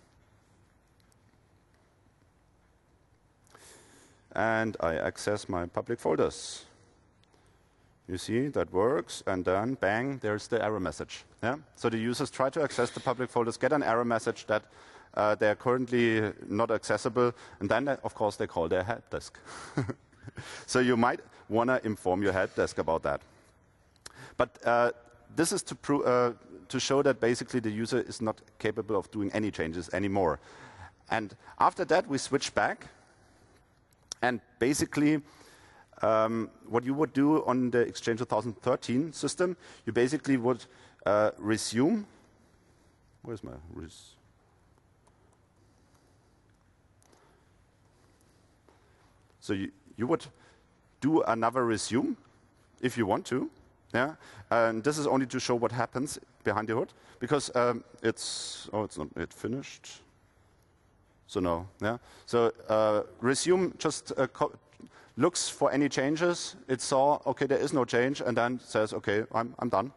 And I access my public folders. You see, that works, and then, bang, there's the error message. Yeah? So the users try to access the public folders, get an error message that they are currently not accessible, and then, of course, they call their help desk. So you might want to inform your help desk about that. But this is to show that basically the user is not capable of doing any changes anymore. And after that, we switch back, and basically, what you would do on the Exchange 2013 system, you basically would resume. Where's my So you would do another resume if you want to. Yeah, and this is only to show what happens behind the hood, because it's not yet finished. So no, yeah. So resume just looks for any changes. It saw, okay, there is no change, and then says, okay, I'm done.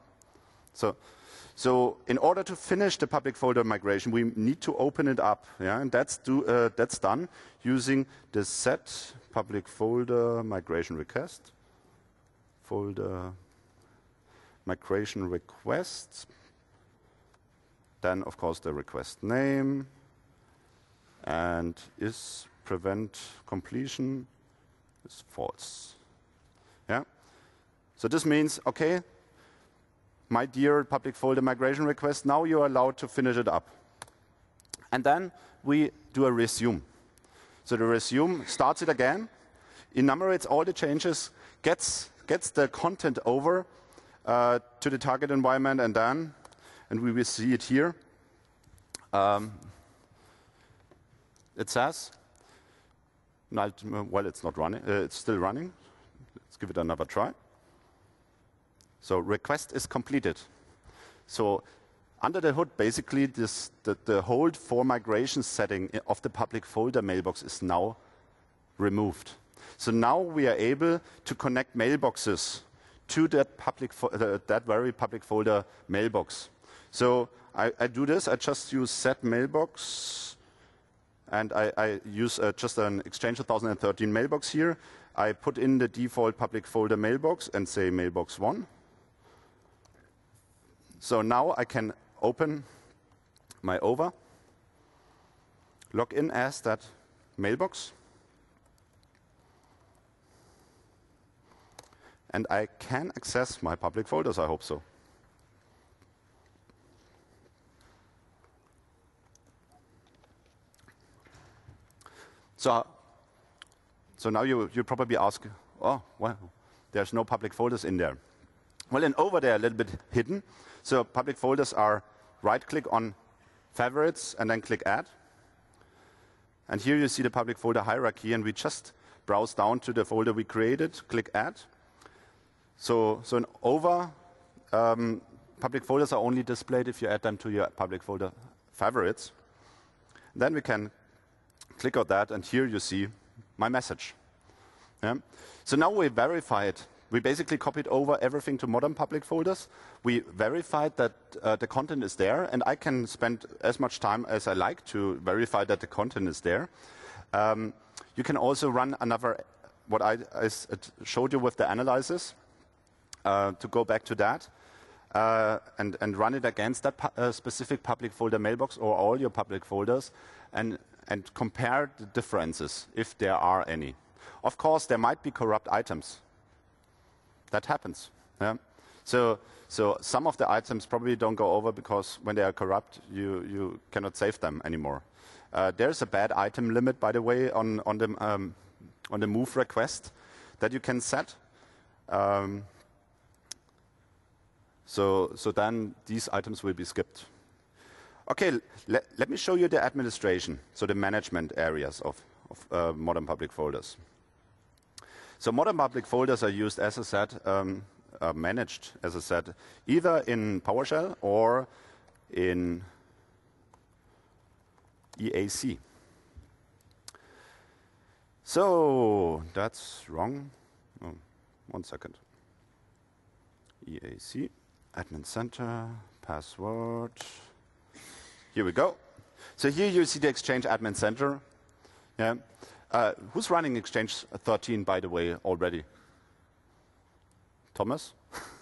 So in order to finish the public folder migration, we need to open it up, yeah, and that's done using the set public folder migration request, folder migration requests, then of course the request name, and is prevent completion is false. Yeah. So this means, okay, my dear public folder migration request, now you are allowed to finish it up. And then we do a resume. So the resume starts it again, enumerates all the changes, gets the content over to the target environment, and we will see it here. It says, well, it's not running. It's still running. Let's give it another try. So request is completed. So under the hood, basically, the hold for migration setting of the public folder mailbox is now removed. So now we are able to connect mailboxes to that very public folder mailbox. So I do this. I just use set mailbox, and I use just an Exchange 2013 mailbox here. I put in the default public folder mailbox and say mailbox 1. So now I can open my over, log in as that mailbox, and I can access my public folders, I hope so. So now you probably ask, oh, well, there's no public folders in there. Well, in over they're a little bit hidden. So public folders are right-click on favorites and then click add. And here you see the public folder hierarchy, and we just browse down to the folder we created, click add. So in over, public folders are only displayed if you add them to your public folder favorites. Then we can click on that, and here you see my message. Yeah? So now we verified. We basically copied over everything to modern public folders. We verified that the content is there, and I can spend as much time as I like to verify that the content is there. You can also run another, what I showed you with the analysis, to go back to that, and run it against that specific public folder mailbox or all your public folders, and compare the differences, if there are any. Of course, there might be corrupt items. That happens. Yeah? So some of the items probably don't go over because when they are corrupt, you cannot save them anymore. There's a bad item limit, by the way, on the move request that you can set. So then these items will be skipped. Okay, let me show you the administration, so the management areas of modern public folders. So modern public folders are used, as I said, managed, as I said, either in PowerShell or in EAC. So that's wrong. Oh, 1 second. EAC, admin center, password. Here we go. So here you see the Exchange admin center. Yeah. Who's running Exchange 13, by the way, already? Thomas?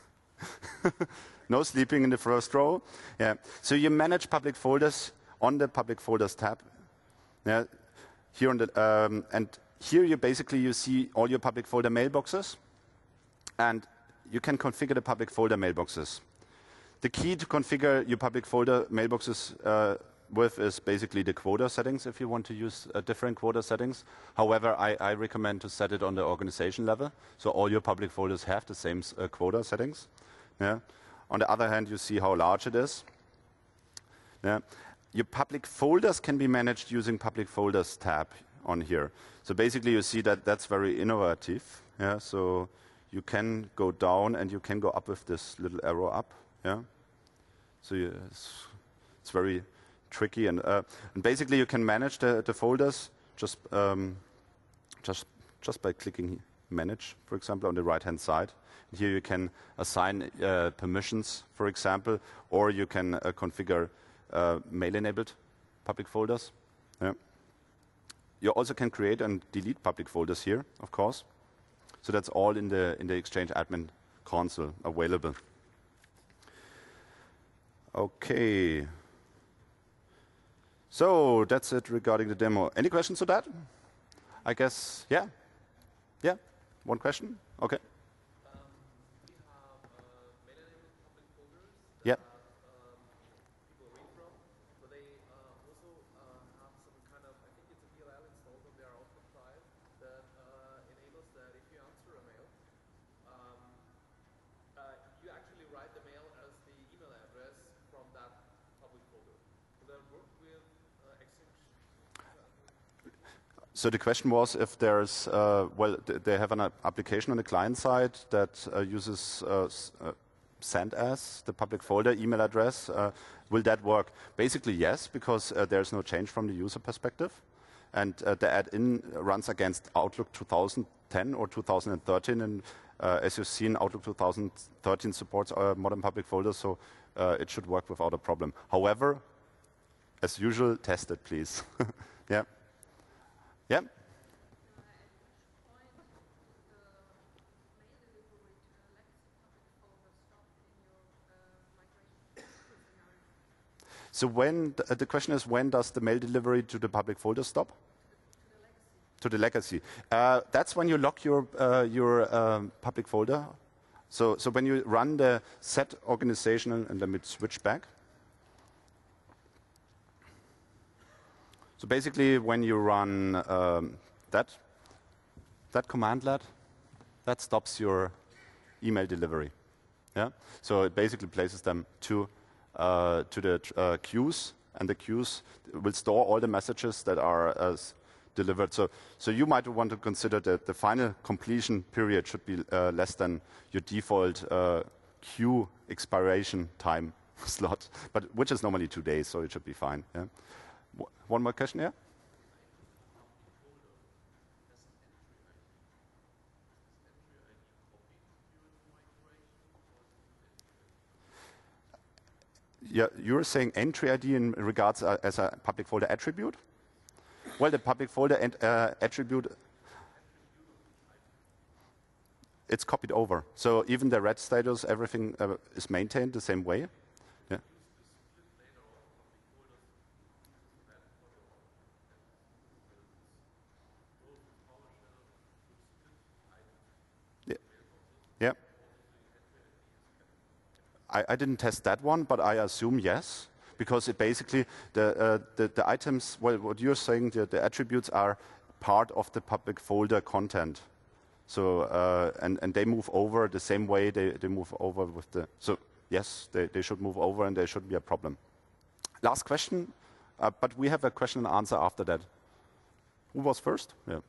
No sleeping in the first row. Yeah. So you manage public folders on the public folders tab. Yeah. Here on the and here you see all your public folder mailboxes, and you can configure the public folder mailboxes. The key to configure your public folder mailboxes with is basically the quota settings, if you want to use different quota settings. However, I recommend to set it on the organization level, so all your public folders have the same quota settings. Yeah. On the other hand, you see how large it is. Yeah. Your public folders can be managed using public folders tab on here. So basically, you see that that's very innovative. Yeah. So you can go down and you can go up with this little arrow up. Yeah. So it's very tricky, and basically you can manage the folders just by clicking manage, for example, on the right hand side. And here you can assign permissions, for example, or you can configure mail enabled public folders. Yeah. You also can create and delete public folders here, of course. So that's all in the Exchange admin console available. Okay. So that's it regarding the demo. Any questions to that? I guess, yeah? Yeah? One question? Okay. We have mail-enabled public folders Yeah. that people read from, but they also have some kind of, I think it's a DLL installed on their output file that enables that if you answer a mail, you actually write the mail as the email address from that public folder. Will that work with Exchange? So the question was if there's, well, they have an application on the client side that uses send as the public folder email address. Will that work? Basically, yes, because there's no change from the user perspective. And the add-in runs against Outlook 2010 or 2013. And as you've seen, Outlook 2013 supports modern public folders, so it should work without a problem. However, as usual, test it, please. Yeah. Yeah. So when the question is, when does the mail delivery to the public folder stop? To the legacy. That's when you lock your public folder. So when you run the set organizational, and let me switch back. So basically, when you run that commandlet, that stops your email delivery. Yeah. So it basically places them to the queues, and the queues will store all the messages that are delivered. So you might want to consider that the final completion period should be less than your default queue expiration time slot, but which is normally 2 days, so it should be fine. Yeah. One more question here? Yeah, you're saying entry ID in regards as a public folder attribute? Well, the public folder attribute, it's copied over. So even the red status, everything is maintained the same way. Yeah. Yeah. I didn't test that one, but I assume yes, because it basically the items. Well, what you're saying, the attributes are part of the public folder content. So and they move over the same way they move over with the. So yes, they should move over, and there shouldn't be a problem. Last question, but we have a question and answer after that. Who was first? Yeah.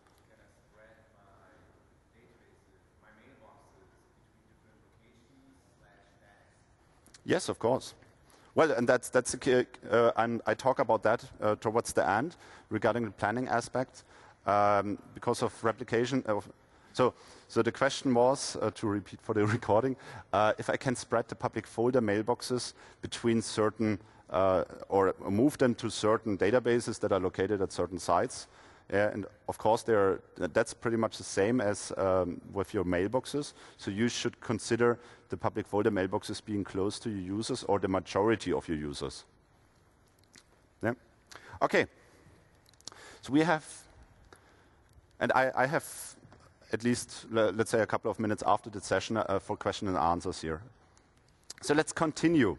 Yes, of course. Well, and that's the key, and I talk about that towards the end regarding the planning aspect because of replication. So the question was, to repeat for the recording, if I can spread the public folder mailboxes between certain or move them to certain databases that are located at certain sites. And of course, that's pretty much the same as with your mailboxes. So you should consider the public folder mailboxes being close to your users or the majority of your users. Yeah. Okay. So we have, and I have at least, let's say, a couple of minutes after the session for question and answers here. So let's continue.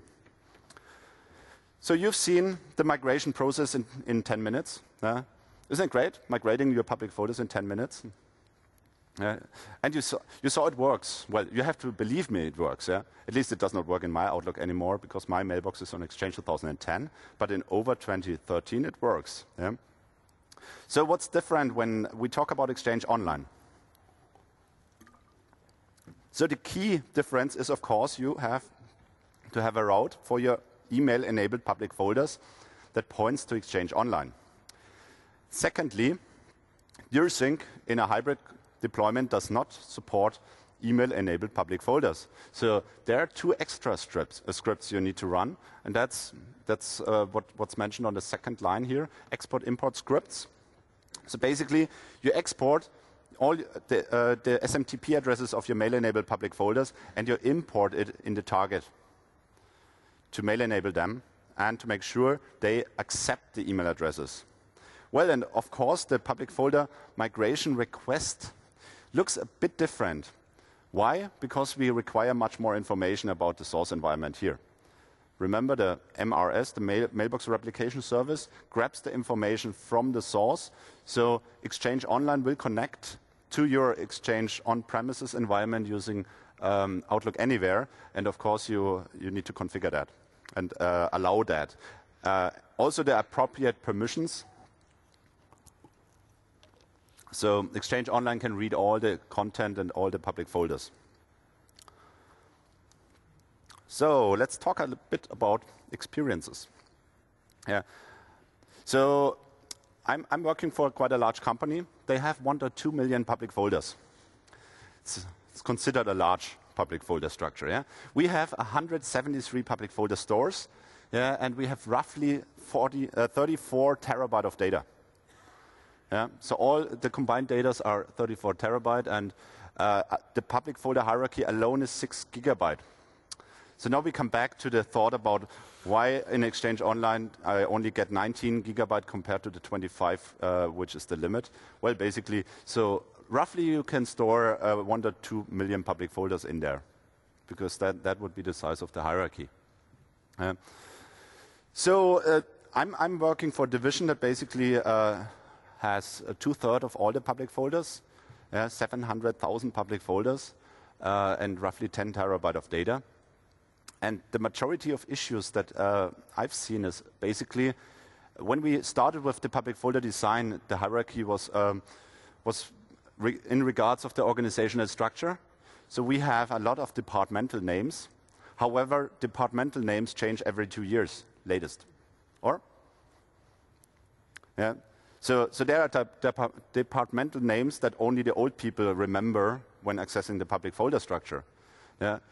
So you've seen the migration process in 10 minutes. Isn't it great, migrating your public folders in 10 minutes? And you saw it works. Well, you have to believe me it works. Yeah? At least it does not work in my Outlook anymore because my mailbox is on Exchange 2010. But in over 2013, it works. Yeah? So what's different when we talk about Exchange Online? So the key difference is, of course, you have to have a route for your email-enabled public folders that points to Exchange Online. Secondly, DirSync in a hybrid deployment does not support email-enabled public folders. So there are 2 extra scripts you need to run, and that's what's mentioned on the second line here, export-import scripts. So basically, you export all the SMTP addresses of your mail-enabled public folders, and you import it in the target to mail-enable them and to make sure they accept the email addresses. Well, and of course, the public folder migration request looks a bit different. Why? Because we require much more information about the source environment here. Remember, the MRS, the Mailbox Replication Service, grabs the information from the source. So Exchange Online will connect to your Exchange on-premises environment using Outlook Anywhere. And of course, you need to configure that and allow that. Also, the appropriate permissions. So Exchange Online can read all the content and all the public folders. So let's talk a bit about experiences. Yeah. So I'm working for quite a large company. They have 1 or 2 million public folders. It's considered a large public folder structure. Yeah? We have 173 public folder stores, yeah, and we have roughly 34 terabyte of data. Yeah? So all the combined data are 34 terabyte, and the public folder hierarchy alone is 6 gigabyte. So now we come back to the thought about why in Exchange Online I only get 19 gigabyte compared to the 25, which is the limit. Well, basically, so roughly you can store 1 to 2 million public folders in there, because that would be the size of the hierarchy. So I'm working for a division that basically has 2/3 of all the public folders, 700,000 public folders, and roughly 10 terabyte of data. And the majority of issues that I've seen is basically, when we started with the public folder design, the hierarchy was in regards of the organizational structure. So we have a lot of departmental names. However, departmental names change every 2 years, latest. Or? Yeah. So there are departmental names that only the old people remember when accessing the public folder structure. Yeah.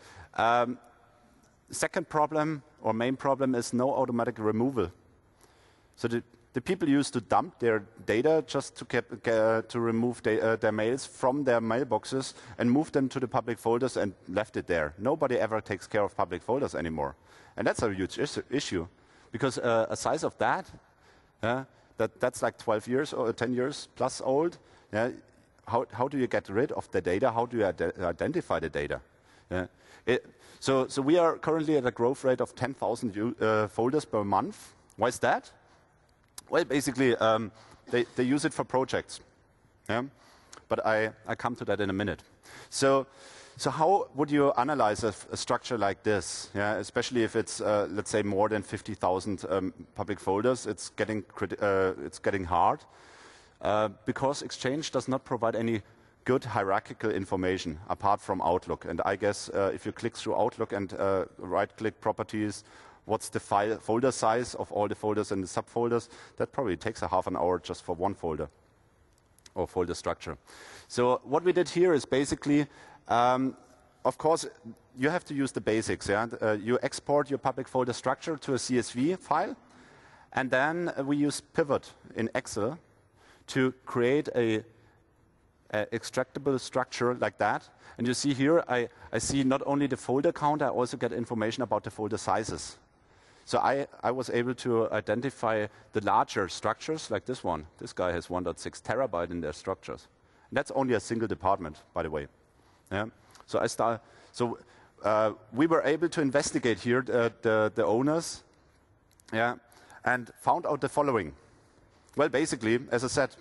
Second problem, or main problem, is no automatic removal. So the people used to dump their data just to remove their mails from their mailboxes and move them to the public folders and left it there. Nobody ever takes care of public folders anymore. And that's a huge issue, because a size of that's like 12 years or 10 years plus old. Yeah? How do you get rid of the data? How do you identify the data? Yeah? So we are currently at a growth rate of 10,000 folders per month. Why is that? Well, basically, they use it for projects. Yeah? But I come to that in a minute. So how would you analyze a structure like this? Yeah? Especially if it's, let's say, more than 50,000 public folders, it's getting hard. Because Exchange does not provide any good hierarchical information apart from Outlook. And I guess if you click through Outlook and right-click properties, what's the folder size of all the folders and the subfolders, that probably takes a half an hour just for one folder or folder structure. So what we did here is basically, of course, you have to use the basics. Yeah? You export your public folder structure to a CSV file, and then we use Pivot in Excel to create a extractable structure like that. And you see here, I see not only the folder count, I also get information about the folder sizes. So I was able to identify the larger structures, like this one. This guy has 1.6 terabyte in their structures. And that's only a single department, by the way. Yeah? So we were able to investigate here the owners, yeah, and found out the following. Well, basically, as I said,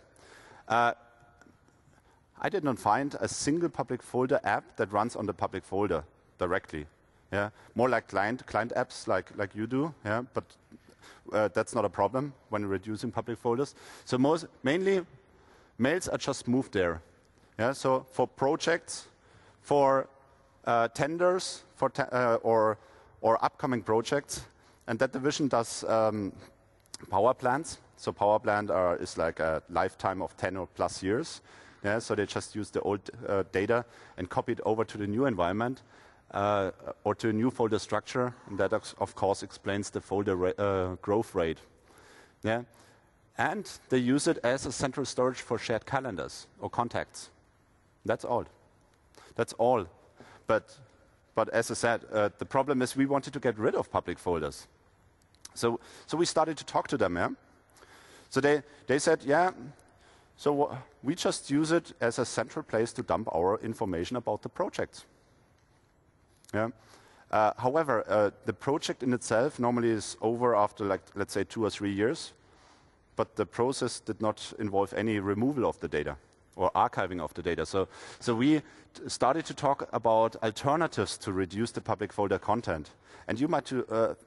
I did not find a single public folder app that runs on the public folder directly. Yeah, more like client apps like you do. Yeah, but that's not a problem when reducing public folders. So mainly mails are just moved there. Yeah, so for projects, for tenders, for or upcoming projects, and that division does power plants. So power plant is like a lifetime of 10 or plus years. Yeah, so they just use the old data and copy it over to the new environment or to a new folder structure. And that, of course, explains the folder growth rate. Yeah, and they use it as a central storage for shared calendars or contacts. That's all. That's all. But as I said, the problem is we wanted to get rid of public folders. So we started to talk to them. Yeah. So they said, yeah. So we just use it as a central place to dump our information about the projects. Yeah. However, the project in itself normally is over after, like, let's say 2 or 3 years, but the process did not involve any removal of the data or archiving of the data. So we started to talk about alternatives to reduce the public folder content. And you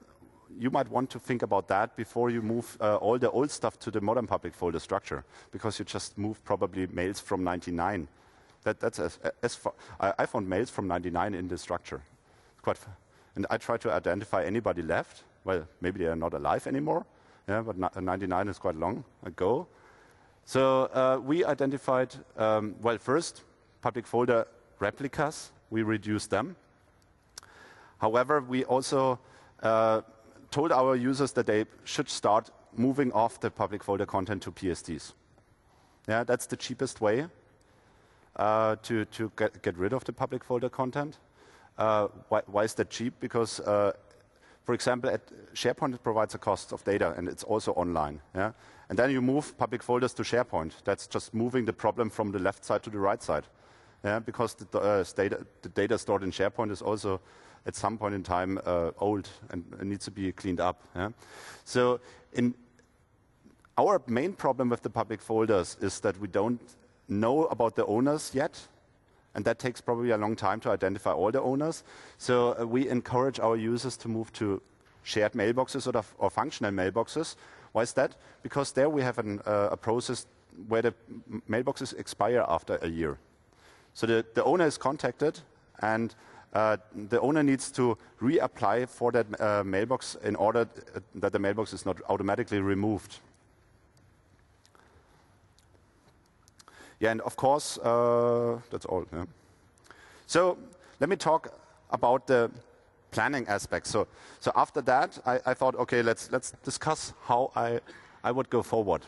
you might want to think about that before you move all the old stuff to the modern public folder structure, because you just move probably mails from 99. That's as far, I found mails from 99 in the structure. And I try to identify anybody left. Well, maybe they are not alive anymore, yeah, but 99 is quite long ago. So we identified, well, first, public folder replicas. We reduced them. However, we also told our users that they should start moving off the public folder content to PSTs. Yeah, that's the cheapest way to get rid of the public folder content. Why is that cheap? Because, for example, SharePoint provides a cost of data, and it's also online. Yeah? And then you move public folders to SharePoint. That's just moving the problem from the left side to the right side. Yeah? Because the data stored in SharePoint is also at some point in time old and needs to be cleaned up. Yeah? So our main problem with the public folders is that we don't know about the owners yet, and that takes probably a long time to identify all the owners. So we encourage our users to move to shared mailboxes or functional mailboxes. Why is that? Because there we have a process where the mailboxes expire after a year. So the owner is contacted, and the owner needs to reapply for that mailbox in order that the mailbox is not automatically removed. Yeah, and of course, that's all. Yeah. So let me talk about the planning aspect. So after that, I thought, okay, let's discuss how I would go forward.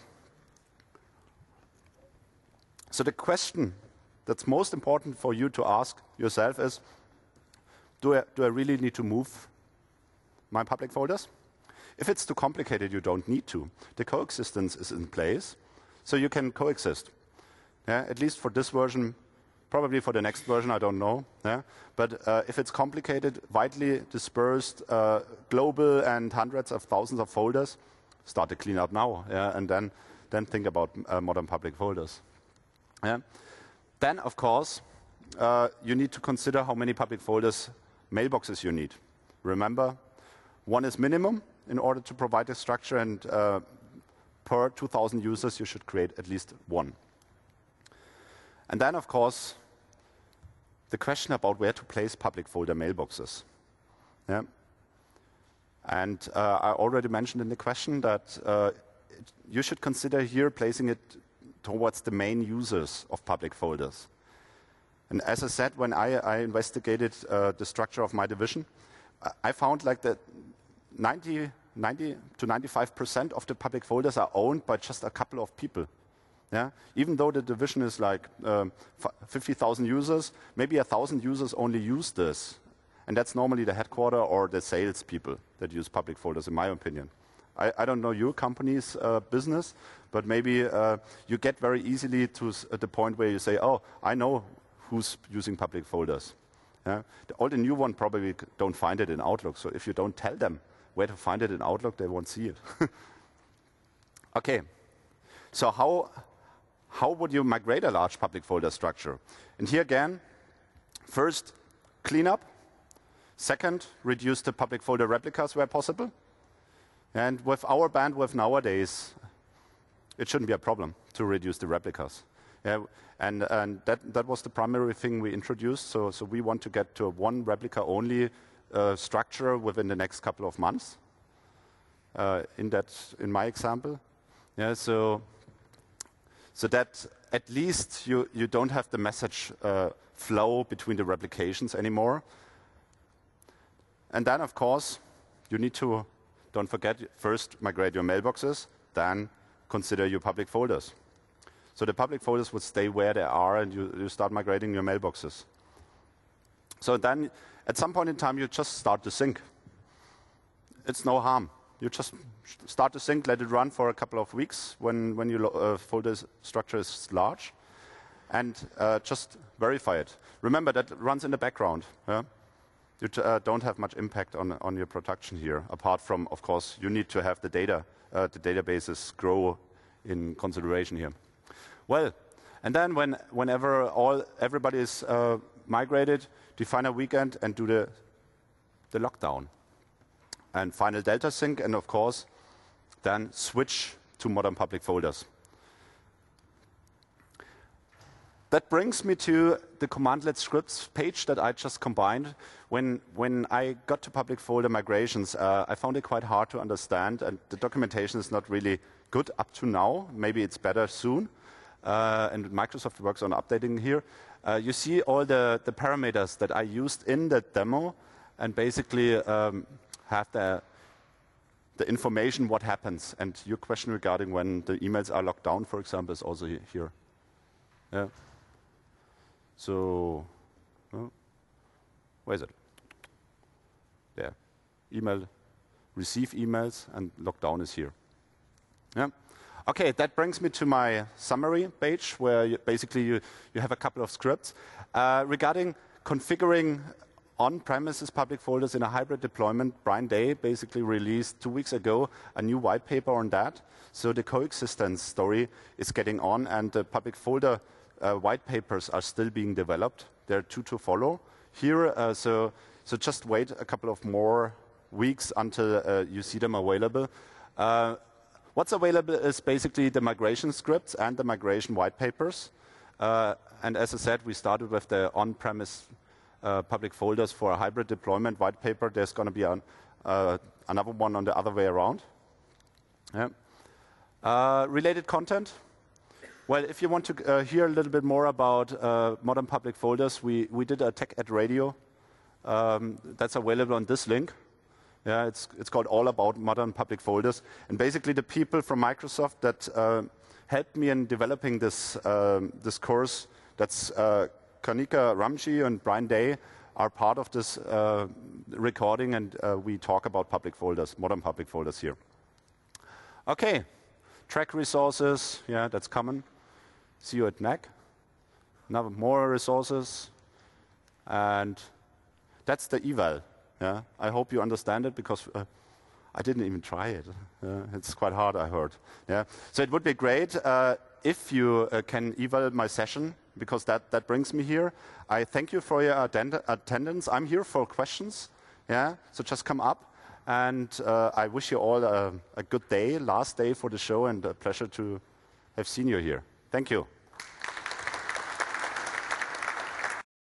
So the question that's most important for you to ask yourself is, do I really need to move my public folders? If it's too complicated, you don't need to. The coexistence is in place, so you can coexist. Yeah, at least for this version, probably for the next version, I don't know. Yeah? But if it's complicated, widely dispersed, global, and hundreds of thousands of folders, start the cleanup now, yeah? And then think about modern public folders. Yeah? Then, of course, you need to consider how many public folders mailboxes you need. Remember, one is minimum in order to provide a structure, and per 2,000 users, you should create at least one. And then, of course, the question about where to place public folder mailboxes. Yeah? And I already mentioned in the question that you should consider here placing it towards the main users of public folders. And as I said, when I investigated the structure of my division, I found like that 90 to 95% of the public folders are owned by just a couple of people. Yeah? Even though the division is like 50,000 users, maybe 1,000 users only use this. And that's normally the headquarter or the sales people that use public folders, in my opinion. I don't know your company's business, but maybe you get very easily to the point where you say, oh, I know who's using public folders. Yeah? All the new ones probably don't find it in Outlook. So if you don't tell them where to find it in Outlook, they won't see it. Okay, so how would you migrate a large public folder structure? And here again, first, clean up. Second, reduce the public folder replicas where possible. And with our bandwidth nowadays, it shouldn't be a problem to reduce the replicas. Yeah, and that was the primary thing we introduced. So we want to get to a one replica only structure within the next couple of months. In my example, yeah. So that at least you don't have the message flow between the replications anymore. And then, of course, you need to, don't forget, first migrate your mailboxes, then consider your public folders. So the public folders would stay where they are, and you start migrating your mailboxes. So then, at some point in time, you just start to sync. It's no harm. You just start to sync, let it run for a couple of weeks when your folder structure is large, and just verify it. Remember, that runs in the background. Yeah? You don't have much impact on your production here, apart from, of course, you need to have the data, the databases grow in consideration here. Well, and then whenever everybody is migrated, define a weekend and do the lockdown. and final delta sync, and of course, then switch to modern public folders. That brings me to the commandlet scripts page that I just combined. When I got to public folder migrations, I found it quite hard to understand, and the documentation is not really good up to now. Maybe it's better soon, and Microsoft works on updating here. You see all the parameters that I used in the demo, and basically have the information what happens. And your question regarding when the emails are locked down, for example, is also here. Yeah. So, where is it? There. Email, receive emails, and lockdown is here. Yeah. Okay, that brings me to my summary page, where basically you have a couple of scripts. Regarding configuring on-premises public folders in a hybrid deployment, Brian Day basically released 2 weeks ago a new white paper on that. So the coexistence story is getting on, and the public folder white papers are still being developed. There are 2 to follow here, so just wait a couple of more weeks until you see them available. What's available is basically the migration scripts and the migration white papers. And as I said, we started with the on-premise public folders for a hybrid deployment white paper. There's going to be another one on the other way around. Yeah. Related content. Well, if you want to hear a little bit more about modern public folders, we did a Tech at Radio. That's available on this link. Yeah, it's called All About Modern Public Folders. And basically the people from Microsoft that helped me in developing this course, that's Kanika Ramji and Brian Day, are part of this recording, and we talk about public folders, modern public folders here. Okay, track resources, yeah, that's common. See you at NAC. Now more resources, and that's the eval. Yeah, I hope you understand it, because I didn't even try it. It's quite hard, I heard. Yeah, so it would be great if you can eval my session, because that brings me here. I thank you for your attendance. I'm here for questions. Yeah, so just come up, and I wish you all a good day, last day for the show, and a pleasure to have seen you here. Thank you.